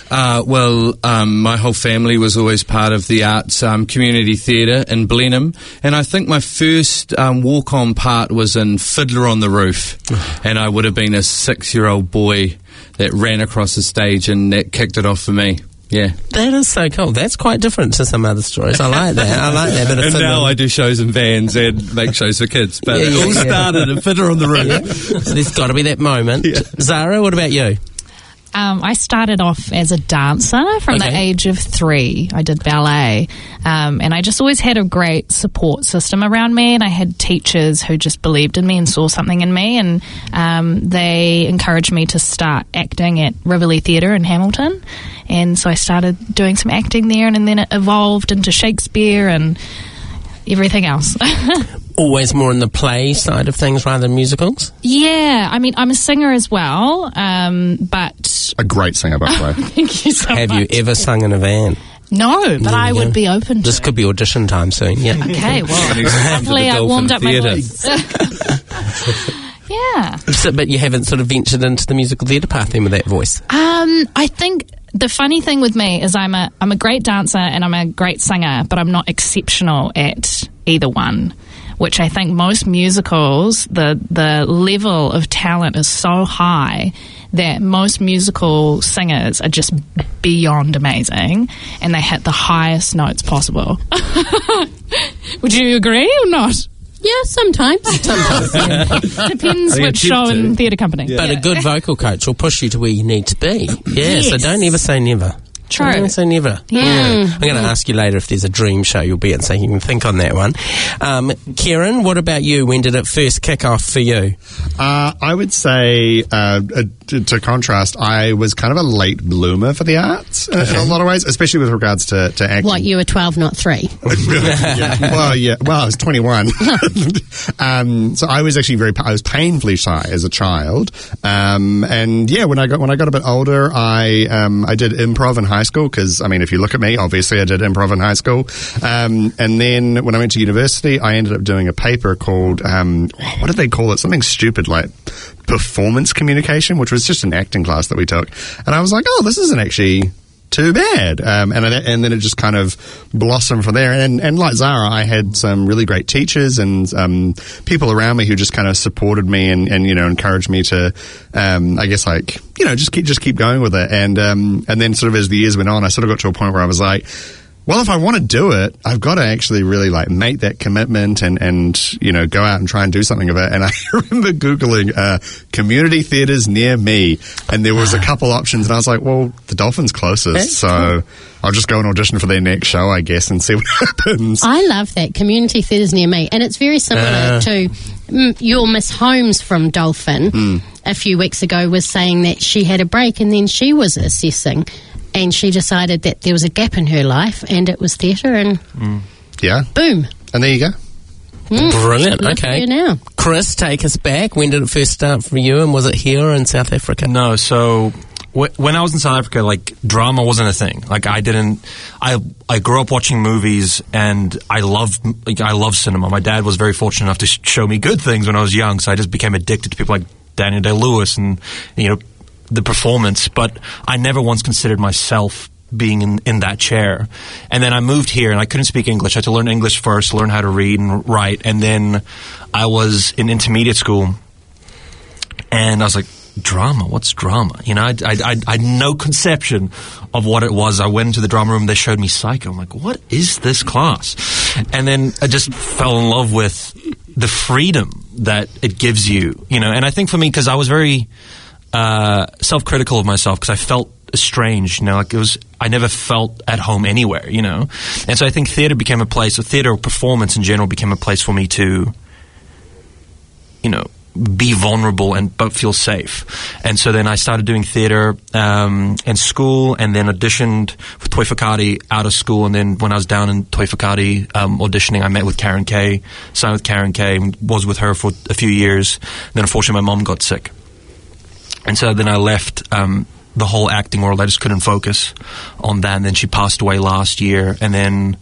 My whole family was always part of the arts community theatre in Blenheim, and I think my first walk-on part was in Fiddler on the Roof, and I would have been a 6-year-old boy that ran across the stage, and that kicked it off for me. Yeah. That is so cool. That's quite different to some other stories. I like that. I like that bit of And fiddle. now I do shows in vans and make shows for kids, but it all started in Fiddler on the Roof. So there's got to be that moment. Zara, what about you? I started off as a dancer from the Okay. age of 3. I did ballet. And I just always had a great support system around me. And I had teachers who just believed in me and saw something in me. And they encouraged me to start acting at Rivoli Theatre in Hamilton. And so I started doing some acting there. And then it evolved into Shakespeare and everything else. Always more in the play side of things rather than musicals? Yeah, I mean, I'm a singer as well, but... A great singer, by the way. Thank you so Have much. you ever sung in a van? No, but I would be open to This it. could be audition time soon, yeah. Okay, well, hopefully I warmed up my voice. Yeah. But you haven't sort of ventured into the musical theatre path then with that voice? I think the funny thing with me is I'm a great dancer and I'm a great singer, but I'm not exceptional at either one. Which I think most musicals, the level of talent is so high that most musical singers are just beyond amazing and they hit the highest notes possible. Would you agree or not? Yeah, sometimes. Depends They which show attempt to. and theatre company. But a good vocal coach will push you to where you need to be. Yeah, so Yes. don't ever say never. True. Don't ever say never. Yeah. I'm going to ask you later if there's a dream show you'll be at, so you can think on that one. Kieran, what about you? When did it first kick off for you? I would say, to contrast, I was kind of a late bloomer for the arts in a lot of ways, especially with regards to acting. What, you were 12, not 3? Yeah. Well, I was 21. So I was actually I was painfully shy as a child. And yeah, when I got a bit older, I did improv in high school because, I mean, if you look at me, obviously I did improv in high school. And then when I went to university, I ended up doing a paper called, what did they call it? Something stupid like performance communication, which was just an acting class that we took. And I was like, oh, this isn't actually too bad. And then it just kind of blossomed from there. And like Zara, I had some really great teachers and people around me who just kind of supported me and you know, encouraged me to, I guess, like, you know, just keep going with it. And then sort of as the years went on, I sort of got to a point where I was like, Well, if I want to do it, I've got to actually really like make that commitment and you know, go out and try and do something of it. And I remember Googling community theatres near me, and there was a couple options, and I was like, well, the Dolphin's closest, so I'll just go and audition for their next show, I guess, and see what happens. I love that, community theatres near me, and it's very similar to your Miss Holmes from Dolphin a few weeks ago was saying that she had a break and then she was assessing. And she decided that there was a gap in her life, and it was theatre, and boom. And there you go. Brilliant. Look at Okay. you now. Chris, take us back. When did it first start for you, and was it here in South Africa? No, so when I was in South Africa, like, drama wasn't a thing. Like, I grew up watching movies, and I love cinema. My dad was very fortunate enough to show me good things when I was young, so I just became addicted to people like Daniel Day-Lewis and, you know, the performance, but I never once considered myself being in that chair. And then I moved here, and I couldn't speak English. I had to learn English first, learn how to read and write, and then I was in intermediate school, and I was like, drama? What's drama? You know, I had no conception of what it was. I went into the drama room, they showed me Psycho. I'm like, what is this class? And then I just fell in love with the freedom that it gives you, you know. And I think for me, because I was very self-critical of myself, because I felt estranged, you know, like I never felt at home anywhere, you know. And so I think theatre became a place, or theatre or performance in general became a place for me to, you know, be vulnerable but feel safe. And so then I started doing theatre in school, and then auditioned for Toi Whakaari out of school. And then when I was down in Toi Whakaari auditioning, I met with Karen Kay, signed with Karen Kay, was with her for a few years. Then unfortunately my mum got sick. And so then I left the whole acting world. I just couldn't focus on that. And then she passed away last year. And then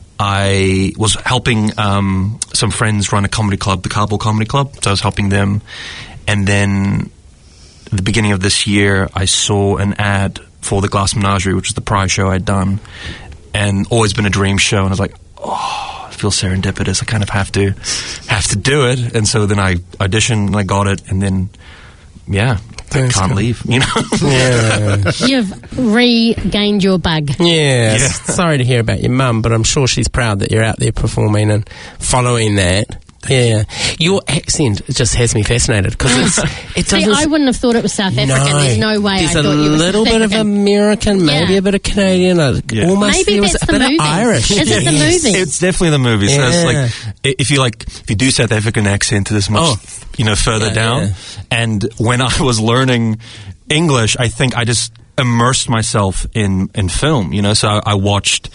I was helping some friends run a comedy club, the Cardboard Comedy Club. So I was helping them. And then at the beginning of this year, I saw an ad for the Glass Menagerie, which was the prior show I'd done. And always been a dream show. And I was like, oh, I feel serendipitous. I kind of have to do it. And so then I auditioned, and I got it. And then, yeah. I can't leave, you know. Yeah. You've regained your bug. Yeah. Sorry to hear about your mum, but I'm sure she's proud that you're out there performing and following that. Yeah. Your accent just has me fascinated, because it doesn't... See, I wouldn't have thought it was South African. There's no way There's I thought you were little South bit of African. American, maybe a bit of Canadian, almost Maybe there was that's a the bit movies. of Irish. Is it the movies? It's definitely the movies. Yeah. So it's if you do South African accent, it's much further down. Yeah. And when I was learning English, I think I just immersed myself in film, you know. So I watched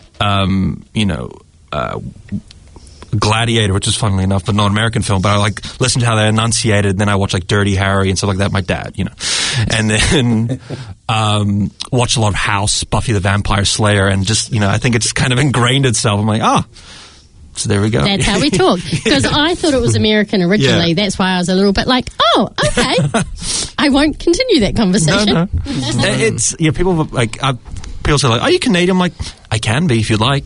Gladiator, which is funnily enough, but not an American film, but I listened to how they enunciated, and then I watched Dirty Harry and stuff like that, my dad, you know. And then watched a lot of House, Buffy the Vampire Slayer, and just, you know, I think it's kind of ingrained itself. I'm like, so there we go. That's how we talk. Because I thought it was American originally. Yeah. That's why I was a little bit like, oh, okay. I won't continue that conversation. No. It's, people people say, are you Canadian? I'm like, I can be if you'd like.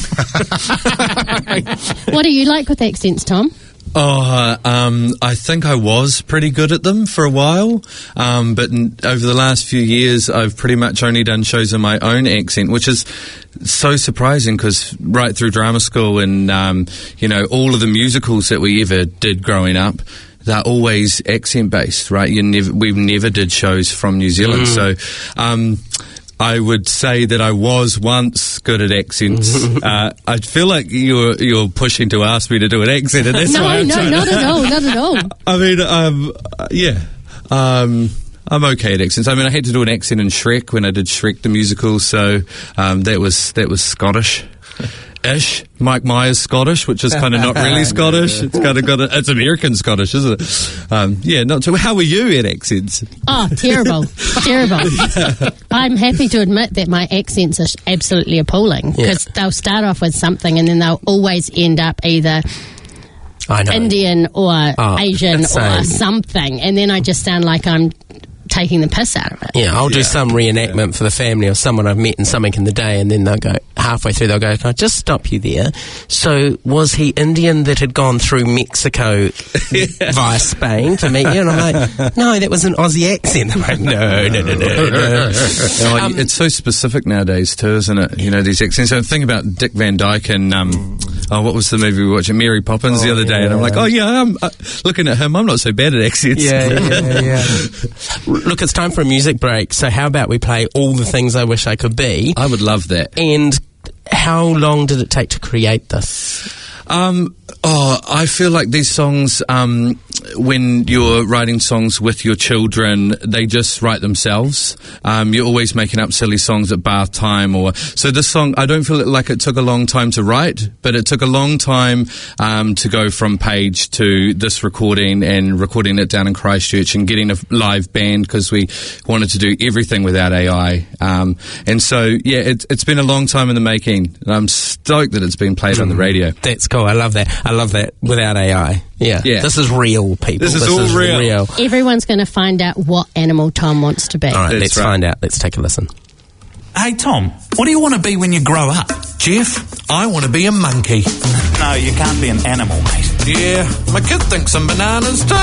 What do you like with accents, Tom? I think I was pretty good at them for a while, but over the last few years I've pretty much only done shows in my own accent, which is so surprising, because right through drama school and all of the musicals that we ever did growing up, they're always accent based, right? We never did shows from New Zealand, so I would say that I was once good at accents. I feel like you're pushing to ask me to do an accent, and that's why not at all, not at all. I mean, I'm okay at accents. I mean, I had to do an accent in Shrek when I did Shrek the musical, so that was Scottish. Ish. Mike Myers Scottish, which is kind of not really Scottish. It's kind of it's American Scottish, isn't it? Not so. How are you at accents? Oh, terrible. I'm happy to admit that my accents are absolutely appalling, because they'll start off with something and then they'll always end up either Indian or Asian or something, and then I just sound like I'm taking the piss out of it. Yeah, I'll do some reenactment for the family or someone I've met in something in the day, and then they'll go, halfway through they'll go, "Can I just stop you there? So was he Indian that had gone through Mexico via Spain to meet you?" And I'm like, "No, that was an Aussie accent." I'm like, no. It's so specific nowadays too, isn't it? You know, these accents. So think about Dick Van Dyke and what was the movie we watched? Mary Poppins the other day, and I'm like, I'm looking at him. I'm not so bad at accents. Yeah. Look, it's time for a music break. So how about we play All the Things I Wish I Could Be? I would love that. And how long did it take to create this? I feel like these songs, when you're writing songs with your children, they just write themselves. You're always making up silly songs at bath time so this song, I don't feel like it took a long time to write, but it took a long time, to go from page to this recording and recording it down in Christchurch and getting a live band because we wanted to do everything without AI. And so, it's been a long time in the making. And I'm stoked that it's been played on the radio. That's cool. I love that without AI. Yeah. This is real, people. This is all real. Everyone's going to find out what animal Tom wants to be. All right, let's find out. Let's take a listen. Hey, Tom, what do you want to be when you grow up? Jeff, I want to be a monkey. No, you can't be an animal, mate. Yeah, my kid thinks I'm bananas too.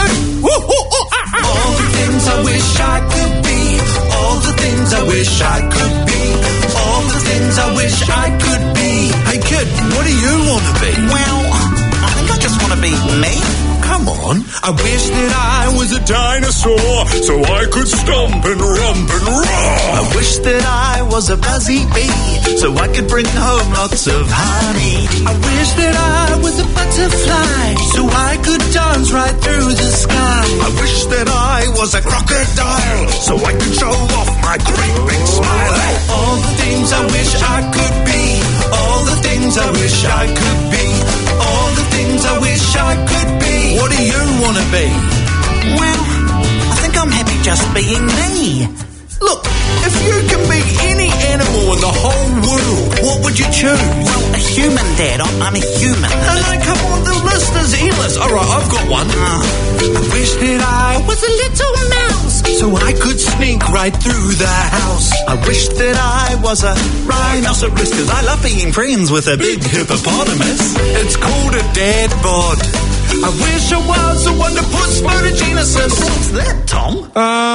All the things I wish I could be. All the things I wish I could be. All the things I wish I could be. Hey, kid, what do you want to be? Well, I think I just want to be me. Come on. I wish that I was a dinosaur so I could stomp and rump and roar. I wish that I was a buzzy bee so I could bring home lots of honey. I wish that I was a butterfly so I could dance right through the sky. I wish that I was a crocodile so I could show off my great big smile. All the things I wish I could be. All the things I wish I could be. All the things I wish I could be. What do you want to be? Well, I think I'm happy just being me. Look, if you can be any animal in the whole world, what would you choose? Well, a human, Dad. I'm a human. No, come on, the list is endless. All right, I've got one. I wish that I was a little mouse so I could sneak right through the house. I wish that I was a rhinoceros because I love being friends with a big hippopotamus. It's called a dad bod. I wish I was the one to put photogenicis. What's that, Tom?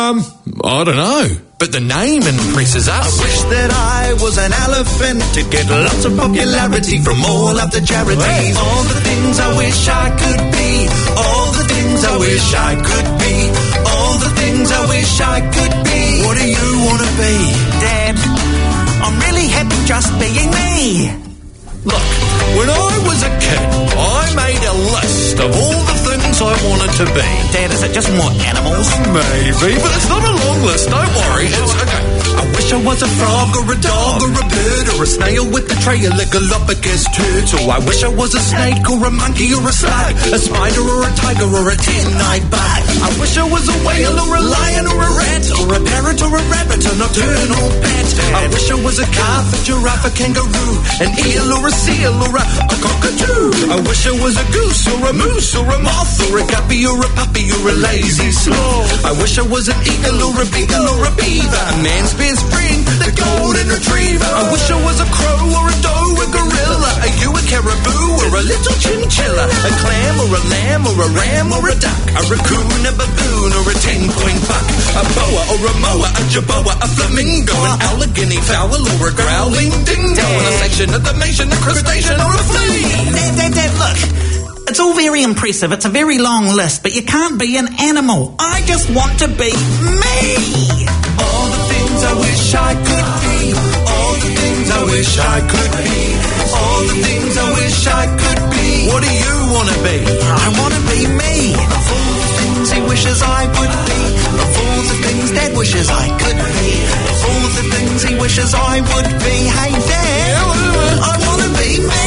I don't know, but the name impresses us. I wish that I was an elephant to get lots of popularity from all of the charities. All the things I wish I could be. All the things I wish I could be. All the things I wish I could be. What do you want to be? Dad, I'm really happy just being me. Look, when I was a kid, I made a list of all the things I wanted to be. Dad, is it just more animals? Maybe, but it's not a long list, don't worry. It's okay. I wish I was a frog or a dog or a bird or a snail with the trail like Galapagos turtle. I wish I was a snake or a monkey or a slug, a spider or a tiger or a 10-eyed bug. I wish I was a whale or a lion or a rat or a parrot or a rabbit, a nocturnal bat. I wish I was a calf, a giraffe, a kangaroo, an eel or a seal or a cockatoo. I wish I was a goose or a moose or a moth or a guppy or a puppy or a lazy sloth. I wish I was an eagle or a beagle or a beaver, a man's best friend, the golden retriever. I wish I was a crow or a doe, a gorilla, a ewe, a caribou or a little chinchilla, a clam or a lamb or a ram or a duck, a raccoon, a baboon or a 10-point buck, a boa or a moa, a jaboa, a flamingo, an Allegheny fowl or a growling dingo, a section of the nation, a crustacean or a flea. Dad, look. It's all very impressive. It's a very long list, but you can't be an animal. I just want to be me. All the things I wish I could be. All the things I wish I could be. All the things I wish I could be. What do you want to be? I want to be me. Of all the things he wishes I would be. Of all the things Dad wishes I could be. Of all the things he wishes I would be. Hey, Dad, I want to be me.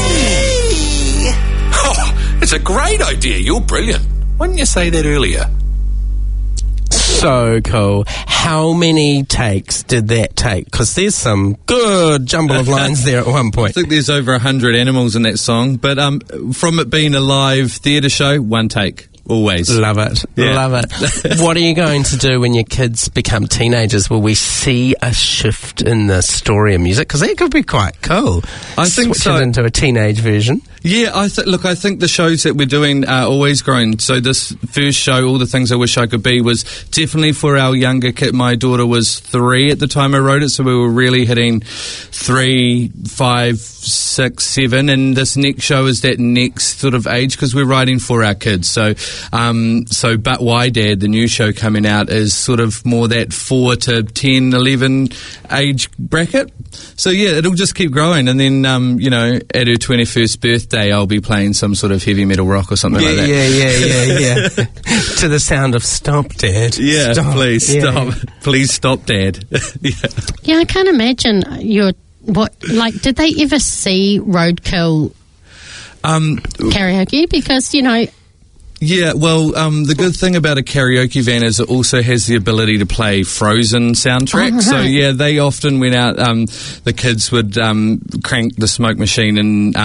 Oh, it's a great idea. You're brilliant. Why didn't you say that earlier? So cool. How many takes did that take? Because there's some good jumble of lines there at one point. I think there's over 100 animals in that song, but from it being a live theatre show, one take. always. Love it. Yeah. Love it. What are you going to do when your kids become teenagers? Will we see a shift in the story of music? Because that could be quite cool. I think Switch so. it into a teenage version. Yeah, I think the shows that we're doing are always growing. So this first show, All the Things I Wish I Could Be, was definitely for our younger kid. My daughter was 3 at the time I wrote it, so we were really hitting 3, 5, 6, 7, and this next show is that next sort of age because we're writing for our kids. So But Why Dad, the new show coming out, is sort of more that 4 to 10, 11 age bracket. So yeah, it'll just keep growing, and then at her 21st birthday, I'll be playing some sort of heavy metal rock or something like that. Yeah. To the sound of "Stop, Dad." Yeah, Stop. please Yeah. stop. Please stop, Dad. Yeah, I can't imagine did they ever see Roadkill karaoke? Because, Yeah, well, the good thing about a karaoke van is it also has the ability to play Frozen soundtrack. Oh, right. So yeah, they often went out. The kids would crank the smoke machine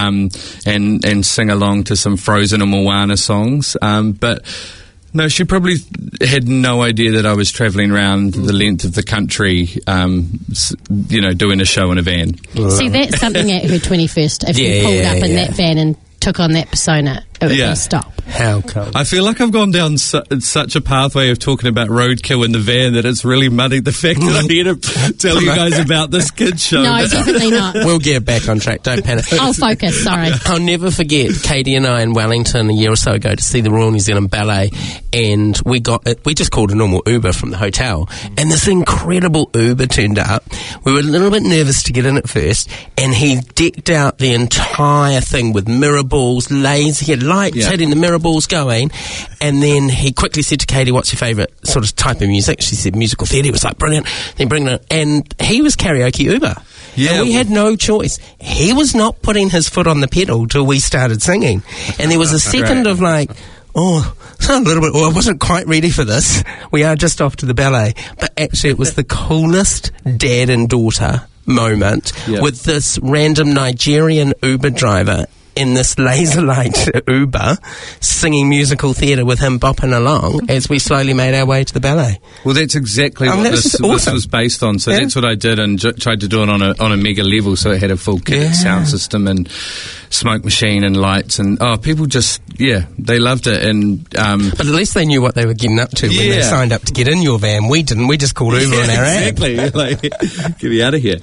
and sing along to some Frozen or Moana songs. But no, she probably had no idea that I was travelling around the length of the country, doing a show in a van. See, that's something at her 21st. If you pulled up in that van and took on that persona, it would be stop. How cool. I feel like I've gone down such a pathway of talking about Roadkill in the van that it's really muddied the fact that I'm here to tell you guys about this kids show. No, definitely not. We'll get back on track, don't panic. I'll focus, sorry. I'll never forget Katie and I in Wellington a year or so ago to see the Royal New Zealand Ballet, and we just called a normal Uber from the hotel, and this incredible Uber turned up. We were a little bit nervous to get in at first, and he decked out the entire thing with mirror balls, laser, he had lights hitting the mirror balls going, and then he quickly said to Katie, "What's your favourite sort of type of music?" She said musical theatre. He was like, "Brilliant." Then bring it, and he was karaoke Uber. Yeah, and we had no choice. He was not putting his foot on the pedal till we started singing, and there was a second of like, oh, a little bit. Well, I wasn't quite ready for this. We are just off to the ballet, but actually, it was the coolest dad and daughter moment with this random Nigerian Uber driver in this laser light Uber singing musical theatre with him bopping along as we slowly made our way to the ballet. Well, that's exactly what this was based on. So that's what I did and tried to do it on a mega level, so it had a full kit sound system and smoke machine and lights, and people just they loved it. And but at least they knew what they were getting up to when they signed up to get in your van. We didn't. We just called Uber on our app. Exactly. Like, get me out of here.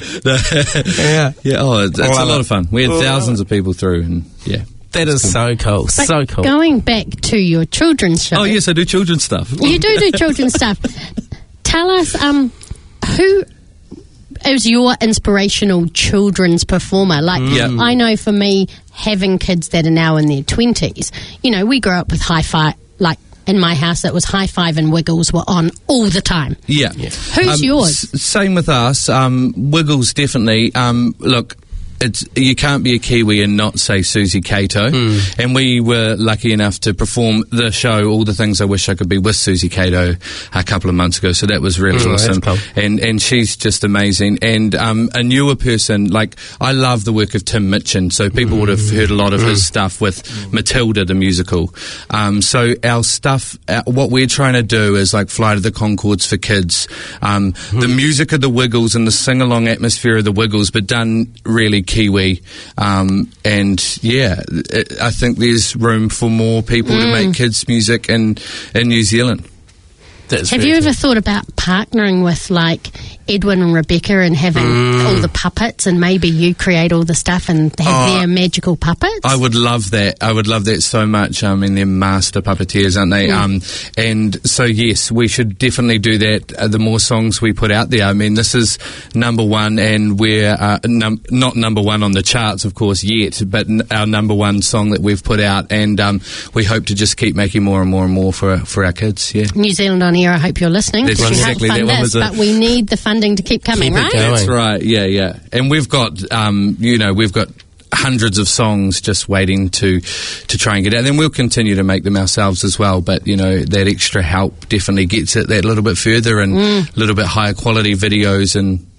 Oh, it's a lot of fun. We had thousands of people through, and that is so cool. But so cool. Going back to your children's show. Oh yes, I do children's stuff. You do children's stuff. Tell us who is your inspirational children's performer? Like, I know for me, having kids that are now in their 20s, we grew up with Hi-Fi, like in my house, it was Hi-Five and Wiggles were on all the time. Yeah. Who's yours? Same with us. Wiggles, definitely. Look, you can't be a Kiwi and not say Susie Cato. And we were lucky enough to perform the show All the Things I Wish I Could Be with Susie Cato a couple of months ago, so that was really awesome. Cool. And she's just amazing. And a newer person, like, I love the work of Tim Mitchin, so people would have heard a lot of his stuff with Matilda the musical. So our stuff, what we're trying to do is like Flight of the Conchords for kids, the music of the Wiggles and the sing-along atmosphere of the Wiggles, but done really Kiwi, and I think there's room for more people to make kids music in New Zealand. Have you ever thought about partnering with like Edwin and Rebecca and having all the puppets, and maybe you create all the stuff and have their magical puppets? I would love that. I would love that so much. I mean, they're master puppeteers, aren't they? And so, yes, we should definitely do that. The more songs we put out there. I mean, this is number one, and we're not number one on the charts, of course, yet, but our number one song that we've put out, and we hope to just keep making more and more and more for our kids. Yeah. New Zealand On Air, I hope you're listening. That's exactly that one. But we need the funding to keep coming, right? That's right. Yeah. And we've got, we've got hundreds of songs just waiting to try and get out. And then we'll continue to make them ourselves as well. But, that extra help definitely gets it that little bit further and a little bit higher quality videos and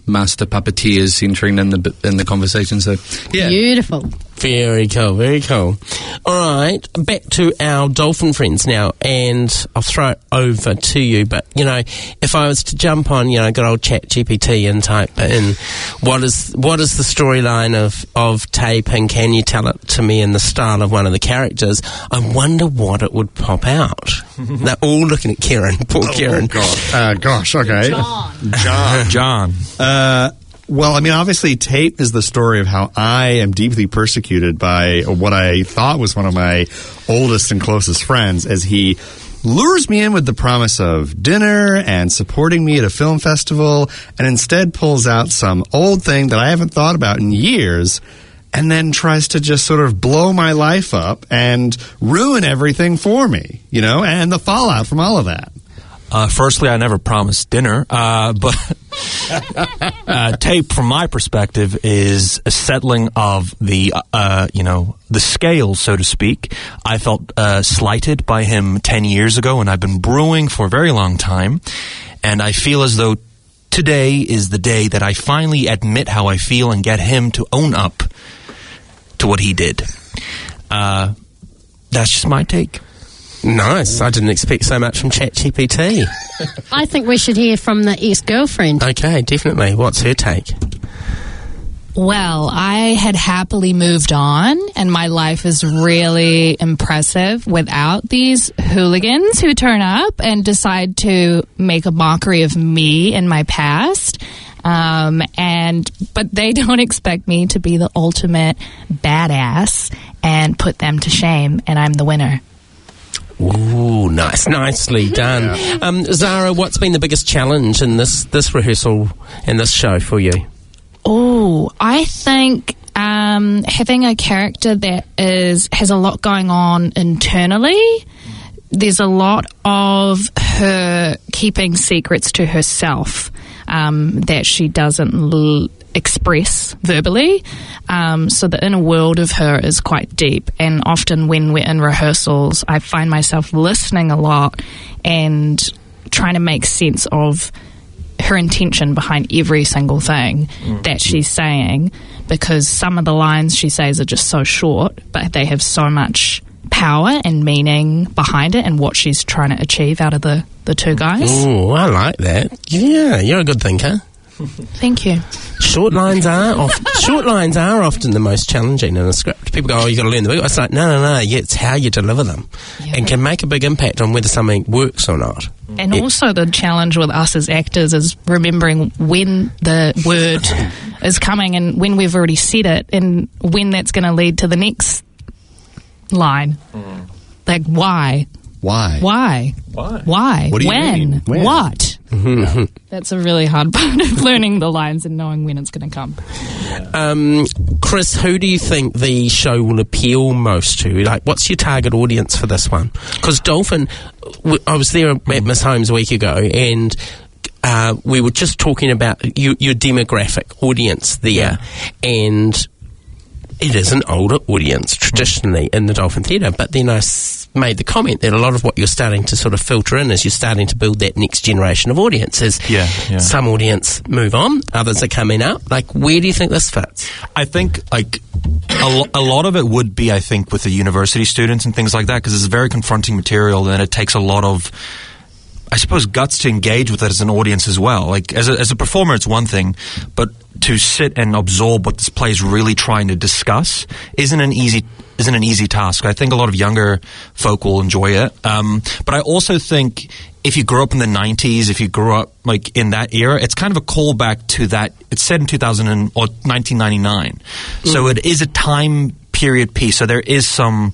master puppeteers entering in the conversation. So, yeah. Beautiful. Very cool, very cool. All right, back to our dolphin friends now, and I'll throw it over to you. But, you know, if I was to jump on, you know, good old ChatGPT and type in what is the storyline of Tape, and can you tell it to me in the style of one of the characters, I wonder what it would pop out. They're all looking at Kieran, poor Kieran. Gosh, okay. John. Well, I mean, obviously, Tape is the story of how I am deeply persecuted by what I thought was one of my oldest and closest friends, as he lures me in with the promise of dinner and supporting me at a film festival, and instead pulls out some old thing that I haven't thought about in years, and then tries to just sort of blow my life up and ruin everything for me, you know, and the fallout from all of that. Firstly, I never promised dinner, but Tape, from my perspective, is a settling of the scales, so to speak. I felt slighted by him 10 years ago, and I've been brewing for a very long time. And I feel as though today is the day that I finally admit how I feel and get him to own up to what he did. That's just my take. Nice. I didn't expect so much from ChatGPT. I think we should hear from the ex-girlfriend. Okay, definitely. What's her take? Well, I had happily moved on, and my life is really impressive without these hooligans who turn up and decide to make a mockery of me and my past. But they don't expect me to be the ultimate badass and put them to shame, and I'm the winner. Ooh, nicely done. Yeah. Zara, what's been the biggest challenge in this rehearsal and this show for you? Oh, I think having a character that has a lot going on internally. There's a lot of her keeping secrets to herself that she doesn't express verbally. So the inner world of her is quite deep, and often when we're in rehearsals, I find myself listening a lot and trying to make sense of her intention behind every single thing that she's saying, because some of the lines she says are just so short, but they have so much power and meaning behind it and what she's trying to achieve out of the two guys. Oh, I like that. Yeah, you're a good thinker. Thank you. Short lines are often the most challenging in a script. People go, "Oh, you got to learn the book." It's like, no. Yeah, it's how you deliver them, and can make a big impact on whether something works or not. And also, the challenge with us as actors is remembering when the word is coming and when we've already said it, and when that's going to lead to the next line. Like, why? Why? Why? Why? Why? What do you mean? When? What? That's a really hard part of learning the lines and knowing when it's going to come. Chris, who do you think the show will appeal most to? Like, what's your target audience for this one? Because Dolphin, I was there at Miss Holmes a week ago, and we were just talking about your demographic audience there, and it is an older audience traditionally in the Dolphin Theatre, but then I made the comment that a lot of what you're starting to sort of filter in is you're starting to build that next generation of audiences. Yeah. Some audience move on, others are coming up. Like, where do you think this fits? I think, like, a lot of it would be, I think, with the university students and things like that, because it's very confronting material, and it takes a lot of, I suppose, guts to engage with it as an audience as well. Like, as a performer, it's one thing, but to sit and absorb what this play is really trying to discuss isn't an easy task. I think a lot of younger folk will enjoy it. But I also think if you grew up in the 90s, if you grew up like in that era, it's kind of a callback to that. It's set in 1999. So it is a time period piece. So there is some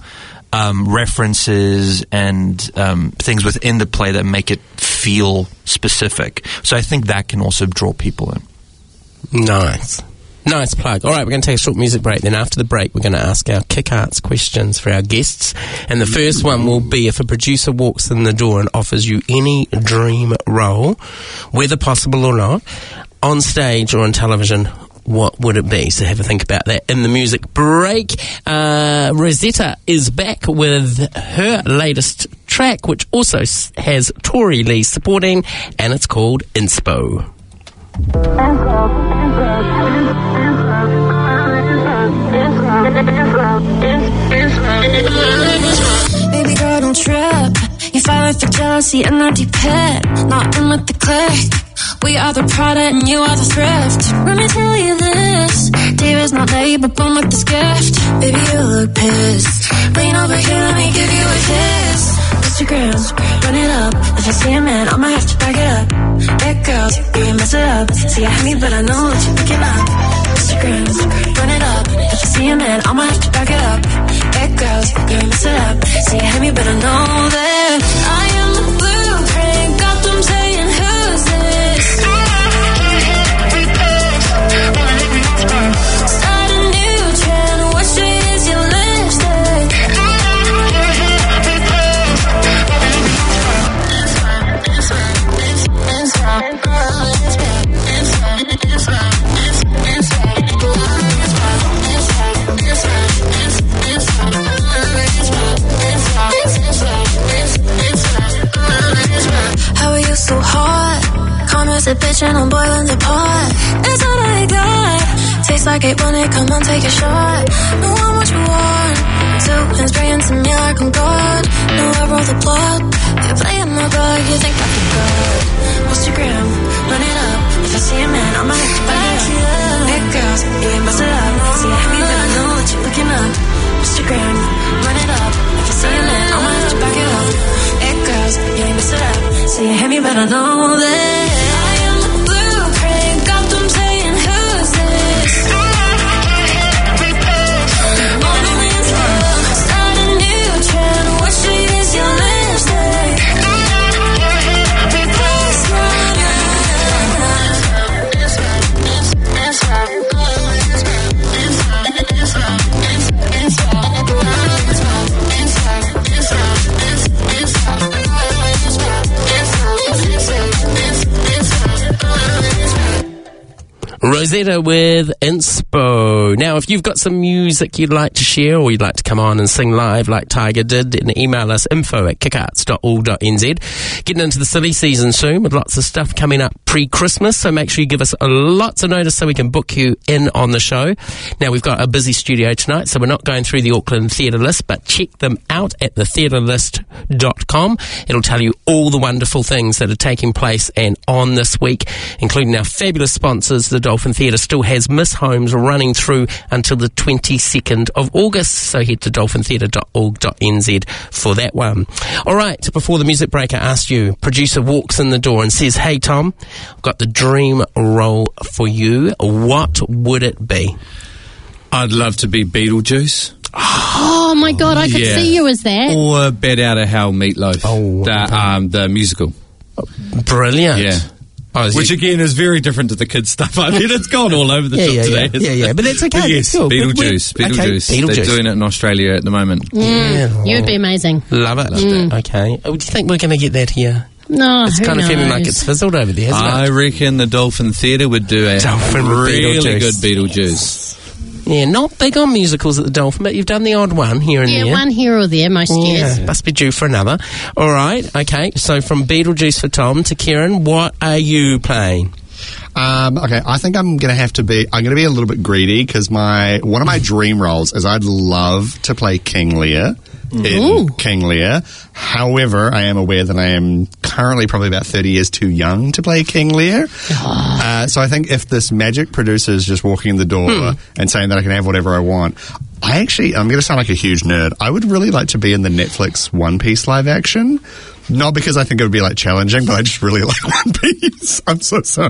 references and things within the play that make it feel specific. So I think that can also draw people in. Nice plug. All right, we're going to take a short music break. Then after the break, we're going to ask our Kick Arts questions for our guests. And the first one will be, if a producer walks in the door and offers you any dream role, whether possible or not, on stage or on television, what would it be? So have a think about that in the music break. Rosetta is back with her latest track, which also has Tori Lee supporting, and it's called Inspo. Baby girl, don't trip. You're falling for jealousy and a deep pit. Not in with the clique. We are the product and you are the thrift. Let me tell you this. David's not late, but born with this gift. Baby, you look pissed. Lean over here, let me give you a kiss. Instagram, run it up. If I see a man, I might have to back it up. Bad girls, you ain't mess it up. See, I hate me, but I know that you're picking up. Instagram, run it up. If I see a man, I might have to back it up. Bad girls, you ain't mess it up. See, I hate me, but I know that I am the blueprint. Got them saying, who's this? Start a new trend. What street is your lipstick? How are you so hot? Calm as a bitch and I'm boiling the pot. It's all I got. Tastes like it when it come on, take a shot. No, how much you want? 2 and spraying to me like I'm God. No, I roll the blood. You're playing my bug, you think I forgot. Instagram, run it up. If I see a man, I might have to back it up. Big girls, you ain't mess it up. See, I hate me, but I know that you're looking up. Instagram, run it up. If I see a man, I might have to back it up. Big girls, you ain't mess it up. See, you hate me, but I know that I am the blueprint. Got them saying, who's this? Start a new trend. What street is your lipstick? Rosetta with Inspo. Now, if you've got some music you'd like to share or you'd like to come on and sing live like Tiger did, then email us info@kickarts.org.nz. Getting into the silly season soon with lots of stuff coming up pre-Christmas, so make sure you give us lots of notice so we can book you in on the show. Now, we've got a busy studio tonight, so we're not going through the Auckland Theatre List, but check them out at thetheatrelist.com. It'll tell you all the wonderful things that are taking place and on this week, including our fabulous sponsors. The Dolphin Theatre still has Miss Holmes running through until the 22nd of August, so head to dolphintheatre.org.nz for that one. All right, before the music break, I asked you, producer walks in the door and says, "Hey Tom, I've got the dream role for you. What would it be?" I'd love to be Beetlejuice. Oh my God, I could see you as that. Or Bat Out of Hell Meatloaf. The musical. Brilliant. Yeah. Which again is very different to the kids stuff. I mean, it's gone all over the shop today. Yeah, but that's okay. But yes, cool. Beetlejuice. They're doing it in Australia at the moment. You would be amazing. Love it. Okay. Do you think we're going to get that here? No, it's kind of feeling like it's fizzled over there, hasn't it? I reckon the Dolphin Theatre would do a really good Beetlejuice. Yeah, not big on musicals at the Dolphin, but you've done the odd one here and there. Yeah, one here or there most years. Must be due for another. All right, okay. So from Beetlejuice for Tom to Kieran, what are you playing? Okay, I think I'm going to be a little bit greedy because one of my dream roles is I'd love to play King Lear in King Lear. However, I am aware that I am currently probably about 30 years too young to play King Lear. So I think if this magic producer is just walking in the door and saying that I can have whatever I want, I'm going to sound like a huge nerd. I would really like to be in the Netflix One Piece live action. Not because I think it would be challenging, but I just really like One Piece. I'm so sorry.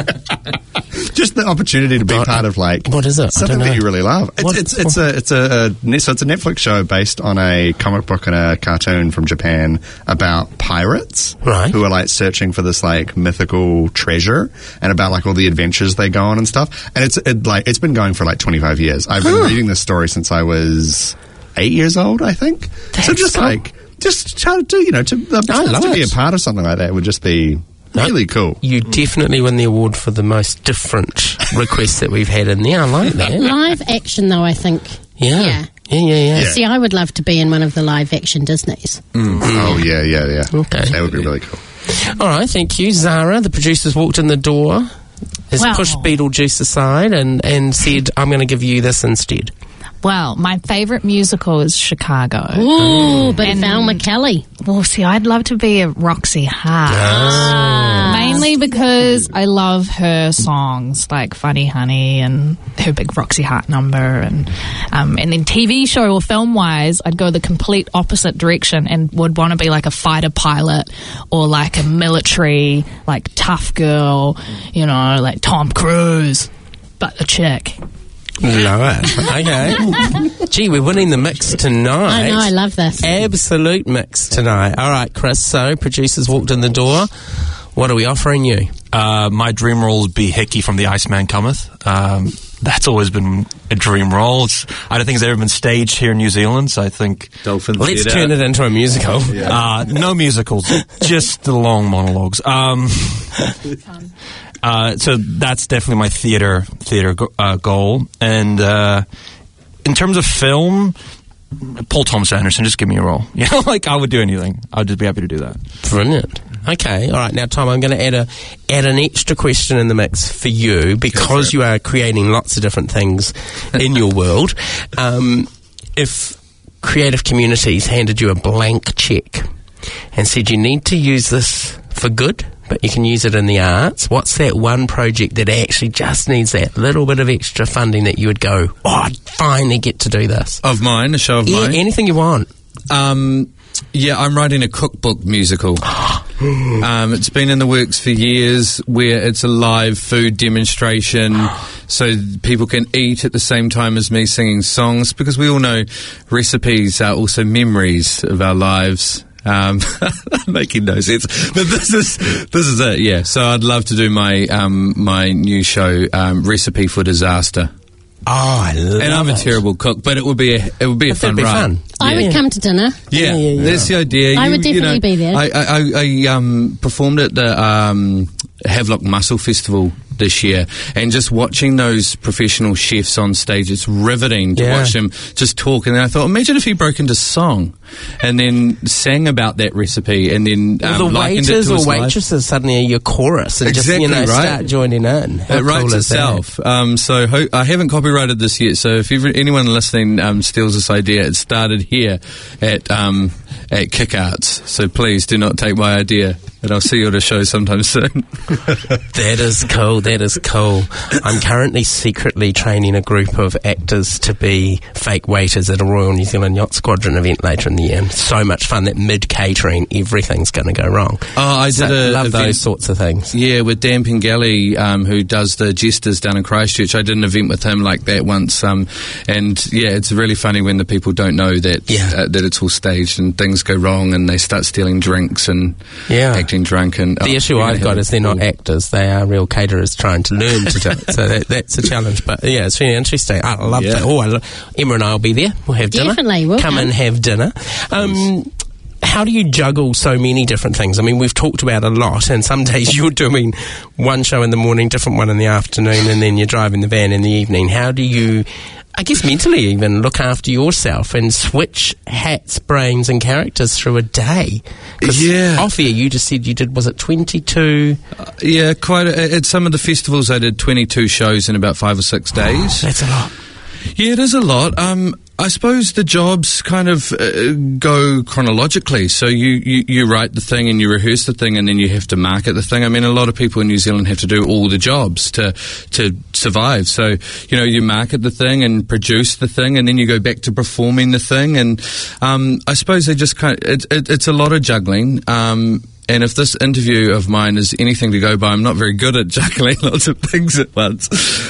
Just the opportunity to be part of what is it? Something that you really love. It's a Netflix show based on a comic book and a cartoon from Japan about pirates, right? Who are searching for this mythical treasure and about all the adventures they go on and stuff. And it's been going for 25 years. I've been reading this story since I was 8 years old, I think. So just try to do, to be a part of something like that would just be really cool. You definitely win the award for the most different request that we've had in there. I like that. Live action, though, I think. Yeah. See, I would love to be in one of the live action Disneys. Oh, yeah. Okay. That would be really cool. All right, thank you. Zara, the producer's walked in the door. has pushed Beetlejuice aside and said, I'm going to give you this instead? Well, my favourite musical is Chicago. Ooh, but Velma Kelly. Well, see, I'd love to be a Roxy Hart. Mainly because I love her songs, like Funny Honey and her big Roxy Hart number. And then TV show or film-wise, I'd go the complete opposite direction and would want to be like a fighter pilot or like a military, like tough girl, you know, like Tom Cruise, but a chick. Love it. Okay. Gee, we're winning the mix tonight. I know, I love this. Absolute mix tonight. All right, Chris, so producers walked in the door. What are we offering you? My dream role would be Hickey from The Iceman Cometh. That's always been a dream role. I don't think it's ever been staged here in New Zealand, so I think... Let's turn it into a musical. No musicals, just the long monologues. So that's definitely my theater goal. And in terms of film, Paul Thomas Anderson, just give me a role. You know, like I would do anything. I'd just be happy to do that. Brilliant. Okay, all right. Now, Tom, I'm going to add an extra question in the mix for you because you are creating lots of different things in your world. If Creative Communities handed you a blank check and said you need to use this for good, but you can use it in the arts, what's that one project that actually just needs that little bit of extra funding that you would go, I'd finally get to do this? Of mine, a show of mine? Anything you want. Yeah, I'm writing a cookbook musical. It's been in the works for years, where it's a live food demonstration so people can eat at the same time as me singing songs, because we all know recipes are also memories of our lives. Making no sense, but this is it. Yeah, so I'd love to do my my new show, Recipe for Disaster. Oh, I love it. And I'm a terrible cook, but it would be a fun ride. I would come to dinner. Yeah, that's the idea. I would definitely be there. I performed at the Havelock Mussel Festival this year, and just watching those professional chefs on stage, it's riveting to watch them just talk. And then I thought, imagine if he broke into song and then sang about that recipe, and then the waiters or waitresses suddenly are your chorus and just start joining in. It writes itself. So I haven't copyrighted this yet, so if anyone listening steals this idea, it started here at Kick Arts, so please do not take my idea, and I'll see you at a show sometime soon. That is cool. That is cool. I'm currently secretly training a group of actors to be fake waiters at a Royal New Zealand Yacht Squadron event later in the year. So much fun that mid-catering, everything's going to go wrong. Oh, I love those sorts of things. Yeah, with Dan Pengelly, who does the Jesters down in Christchurch. I did an event with him like that once, and yeah, it's really funny when the people don't know that that it's all staged and things go wrong and they start stealing drinks and acting drunk. And the issue I've got is they're not actors; they are real caterers trying to learn to do it. So that's a challenge. But yeah, it's really interesting. I love that. Emma and I will be there. We'll have dinner. Definitely, we'll come and have dinner. How do you juggle so many different things? I mean, we've talked about a lot, and some days you're doing one show in the morning, different one in the afternoon, and then you're driving the van in the evening. How do you, I guess mentally even, look after yourself and switch hats, brains and characters through a day? Off air, you just said you did, was it 22? Yeah, at some of the festivals I did 22 shows in about 5 or 6 days. That's a lot. Yeah, it is a lot. I suppose the jobs kind of go chronologically. So you write the thing and you rehearse the thing, and then you have to market the thing. I mean, a lot of people in New Zealand have to do all the jobs to survive. So, you market the thing and produce the thing, and then you go back to performing the thing. And I suppose they just it's a lot of juggling. And if this interview of mine is anything to go by, I'm not very good at juggling lots of things at once.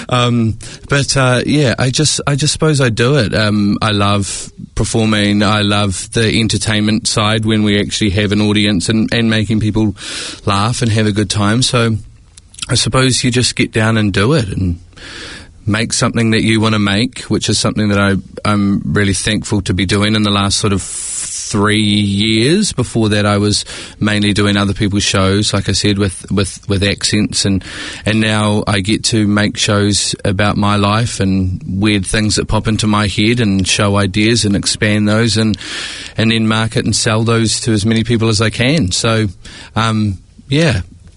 I just suppose I do it. I love performing. I love the entertainment side when we actually have an audience and making people laugh and have a good time. So I suppose you just get down and do it and make something that you want to make, which is something that I'm really thankful to be doing in the last sort of 3 years. Before that, I was mainly doing other people's shows, like I said, with accents, and now I get to make shows about my life and weird things that pop into my head and show ideas and expand those and then market and sell those to as many people as I can. So,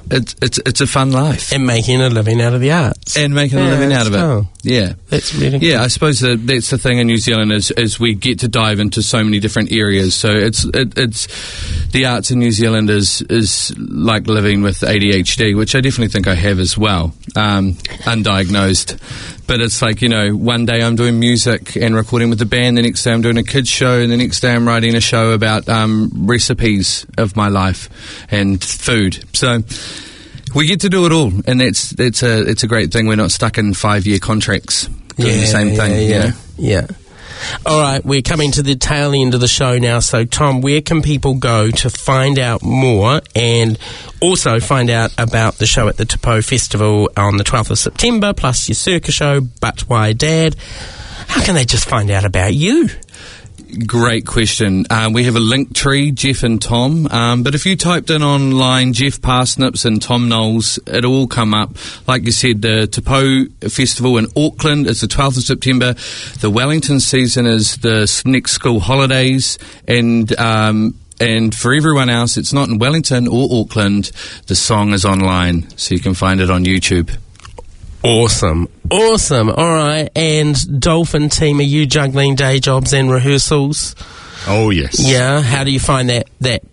it's a fun life. And making a living out of the arts. And making a living out of it. Yeah. That's really cool. Yeah, I suppose that's the thing in New Zealand is we get to dive into so many different areas. So it's the arts in New Zealand is like living with ADHD, which I definitely think I have as well, undiagnosed. But it's like, one day I'm doing music and recording with the band, the next day I'm doing a kids show, and the next day I'm writing a show about recipes of my life and food. So we get to do it all, and it's a great thing. We're not stuck in 5-year contracts doing the same thing. Yeah. All right, we're coming to the tail end of the show now. So, Tom, where can people go to find out more and also find out about the show at the Tapo Festival on the 12th of September, plus your circus show, But Why Dad? How can they just find out about you? Great question. We have a link tree, Jeff and Tom, but if you typed in online Jeff Parsnips and Tom Knowles, it'll all come up. Like you said, the Tapo Festival in Auckland is the 12th of September. The Wellington season is the next school holidays, and for everyone else, it's not in Wellington or Auckland. The song is online, so you can find it on YouTube. Awesome. All right. And Dolphin team, are you juggling day jobs and rehearsals? Oh, yes. Yeah. How do you find that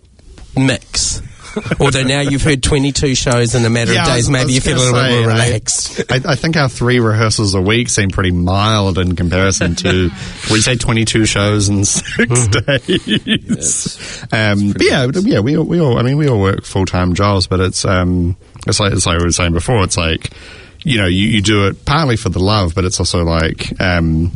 mix? Although now you've heard 22 shows in a matter of days, maybe you feel a little bit more relaxed. I think our 3 rehearsals a week seem pretty mild in comparison to, we say 22 shows in 6 days. We all work full-time jobs, but it's like we were saying before, it's like, you do it partly for the love, but it's also like, you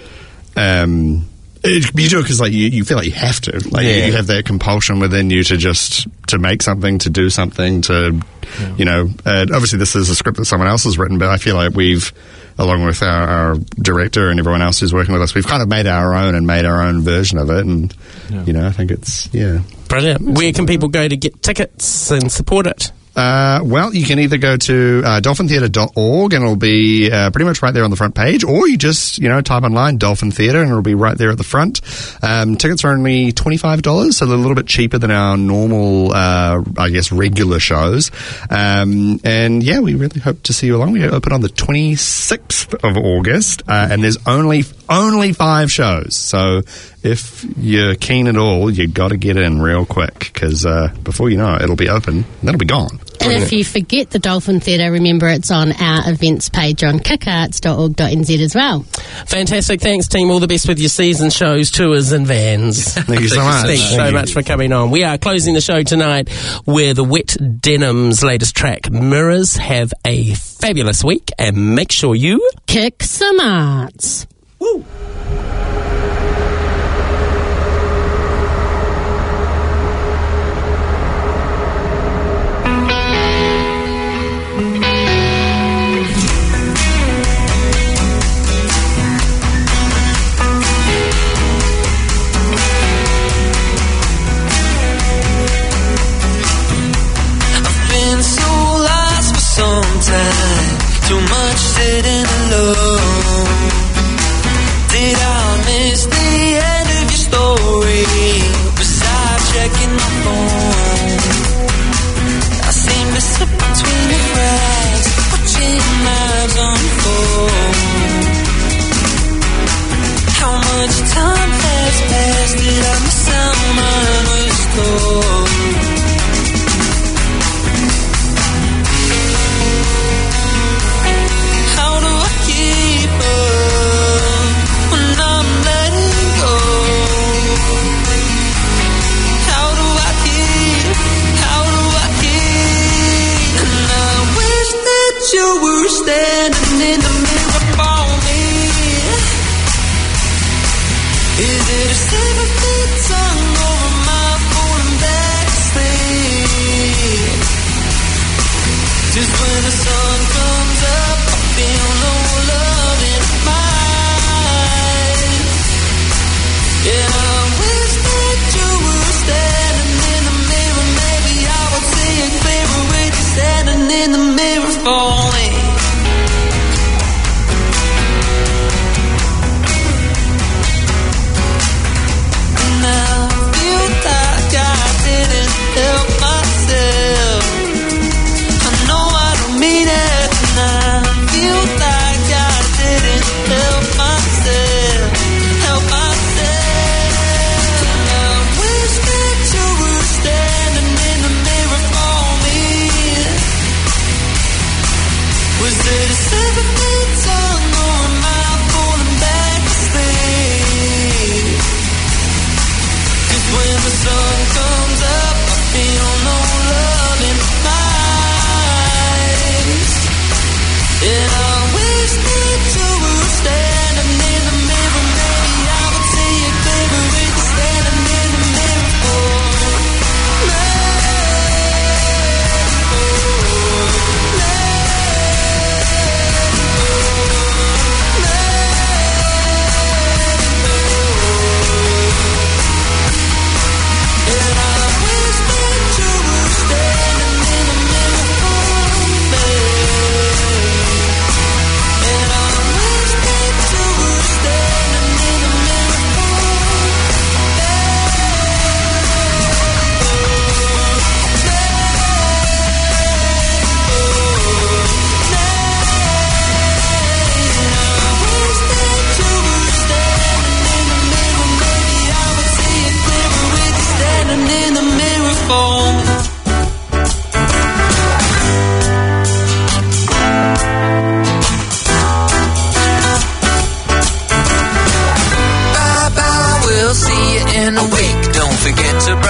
do it because like you feel like you have to, you have that compulsion within you to make something, to do something, obviously this is a script that someone else has written, but I feel like we've, along with our director and everyone else who's working with us, we've kind of made our own version of it, and I think it's brilliant. Where can people go to get tickets and support it? Well, you can either go to dolphintheatre.org and it'll be pretty much right there on the front page, or you just, type online Dolphin Theatre and it'll be right there at the front. Tickets are only $25, so they're a little bit cheaper than our normal, regular shows. And we really hope to see you along. We open on the 26th of August, and there's only 5 shows. So if you're keen at all, you got to get in real quick, because before you know it, it'll be open and then it'll be gone. And if you forget the Dolphin Theatre, remember it's on our events page on kickarts.org.nz as well. Fantastic. Thanks, team. All the best with your season shows, tours and vans. Thank you so much. Thanks so much for coming on. We are closing the show tonight with the Wet Denim's latest track, Mirrors. Have a fabulous week and make sure you kick some arts. Woo! Too much sitting alone. Did I miss the end of your story? Besides checking my phone, I seem to slip between the cracks, watching lives unfold. How much time has passed? Did I miss how mine was told? You were standing in the mirror for me. Is it a sympathy tongue over my falling back sleep? Just when the sun comes up, I feel no love in my eyes. Yeah, I wish that you were standing in the mirror. Maybe I would see it clearer with you standing in the mirror for me.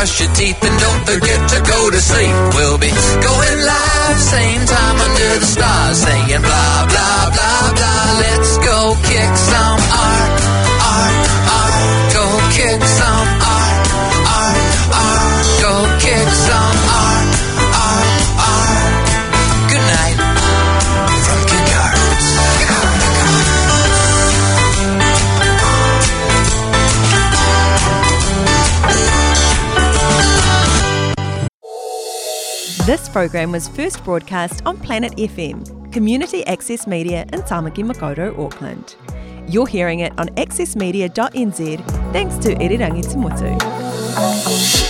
brush your teeth, and don't forget to go to sleep. We'll be going live, same time under the stars, saying blah, blah, blah, blah. Let's go kick some art, art, art. Go kick some art, art, art. Go kick some art, art, art. Good night from Kick Arts. This program was first broadcast on Planet FM, community access media in Tamaki Makaurau, Auckland. You're hearing it on accessmedia.nz thanks to Irirangi Te Motu.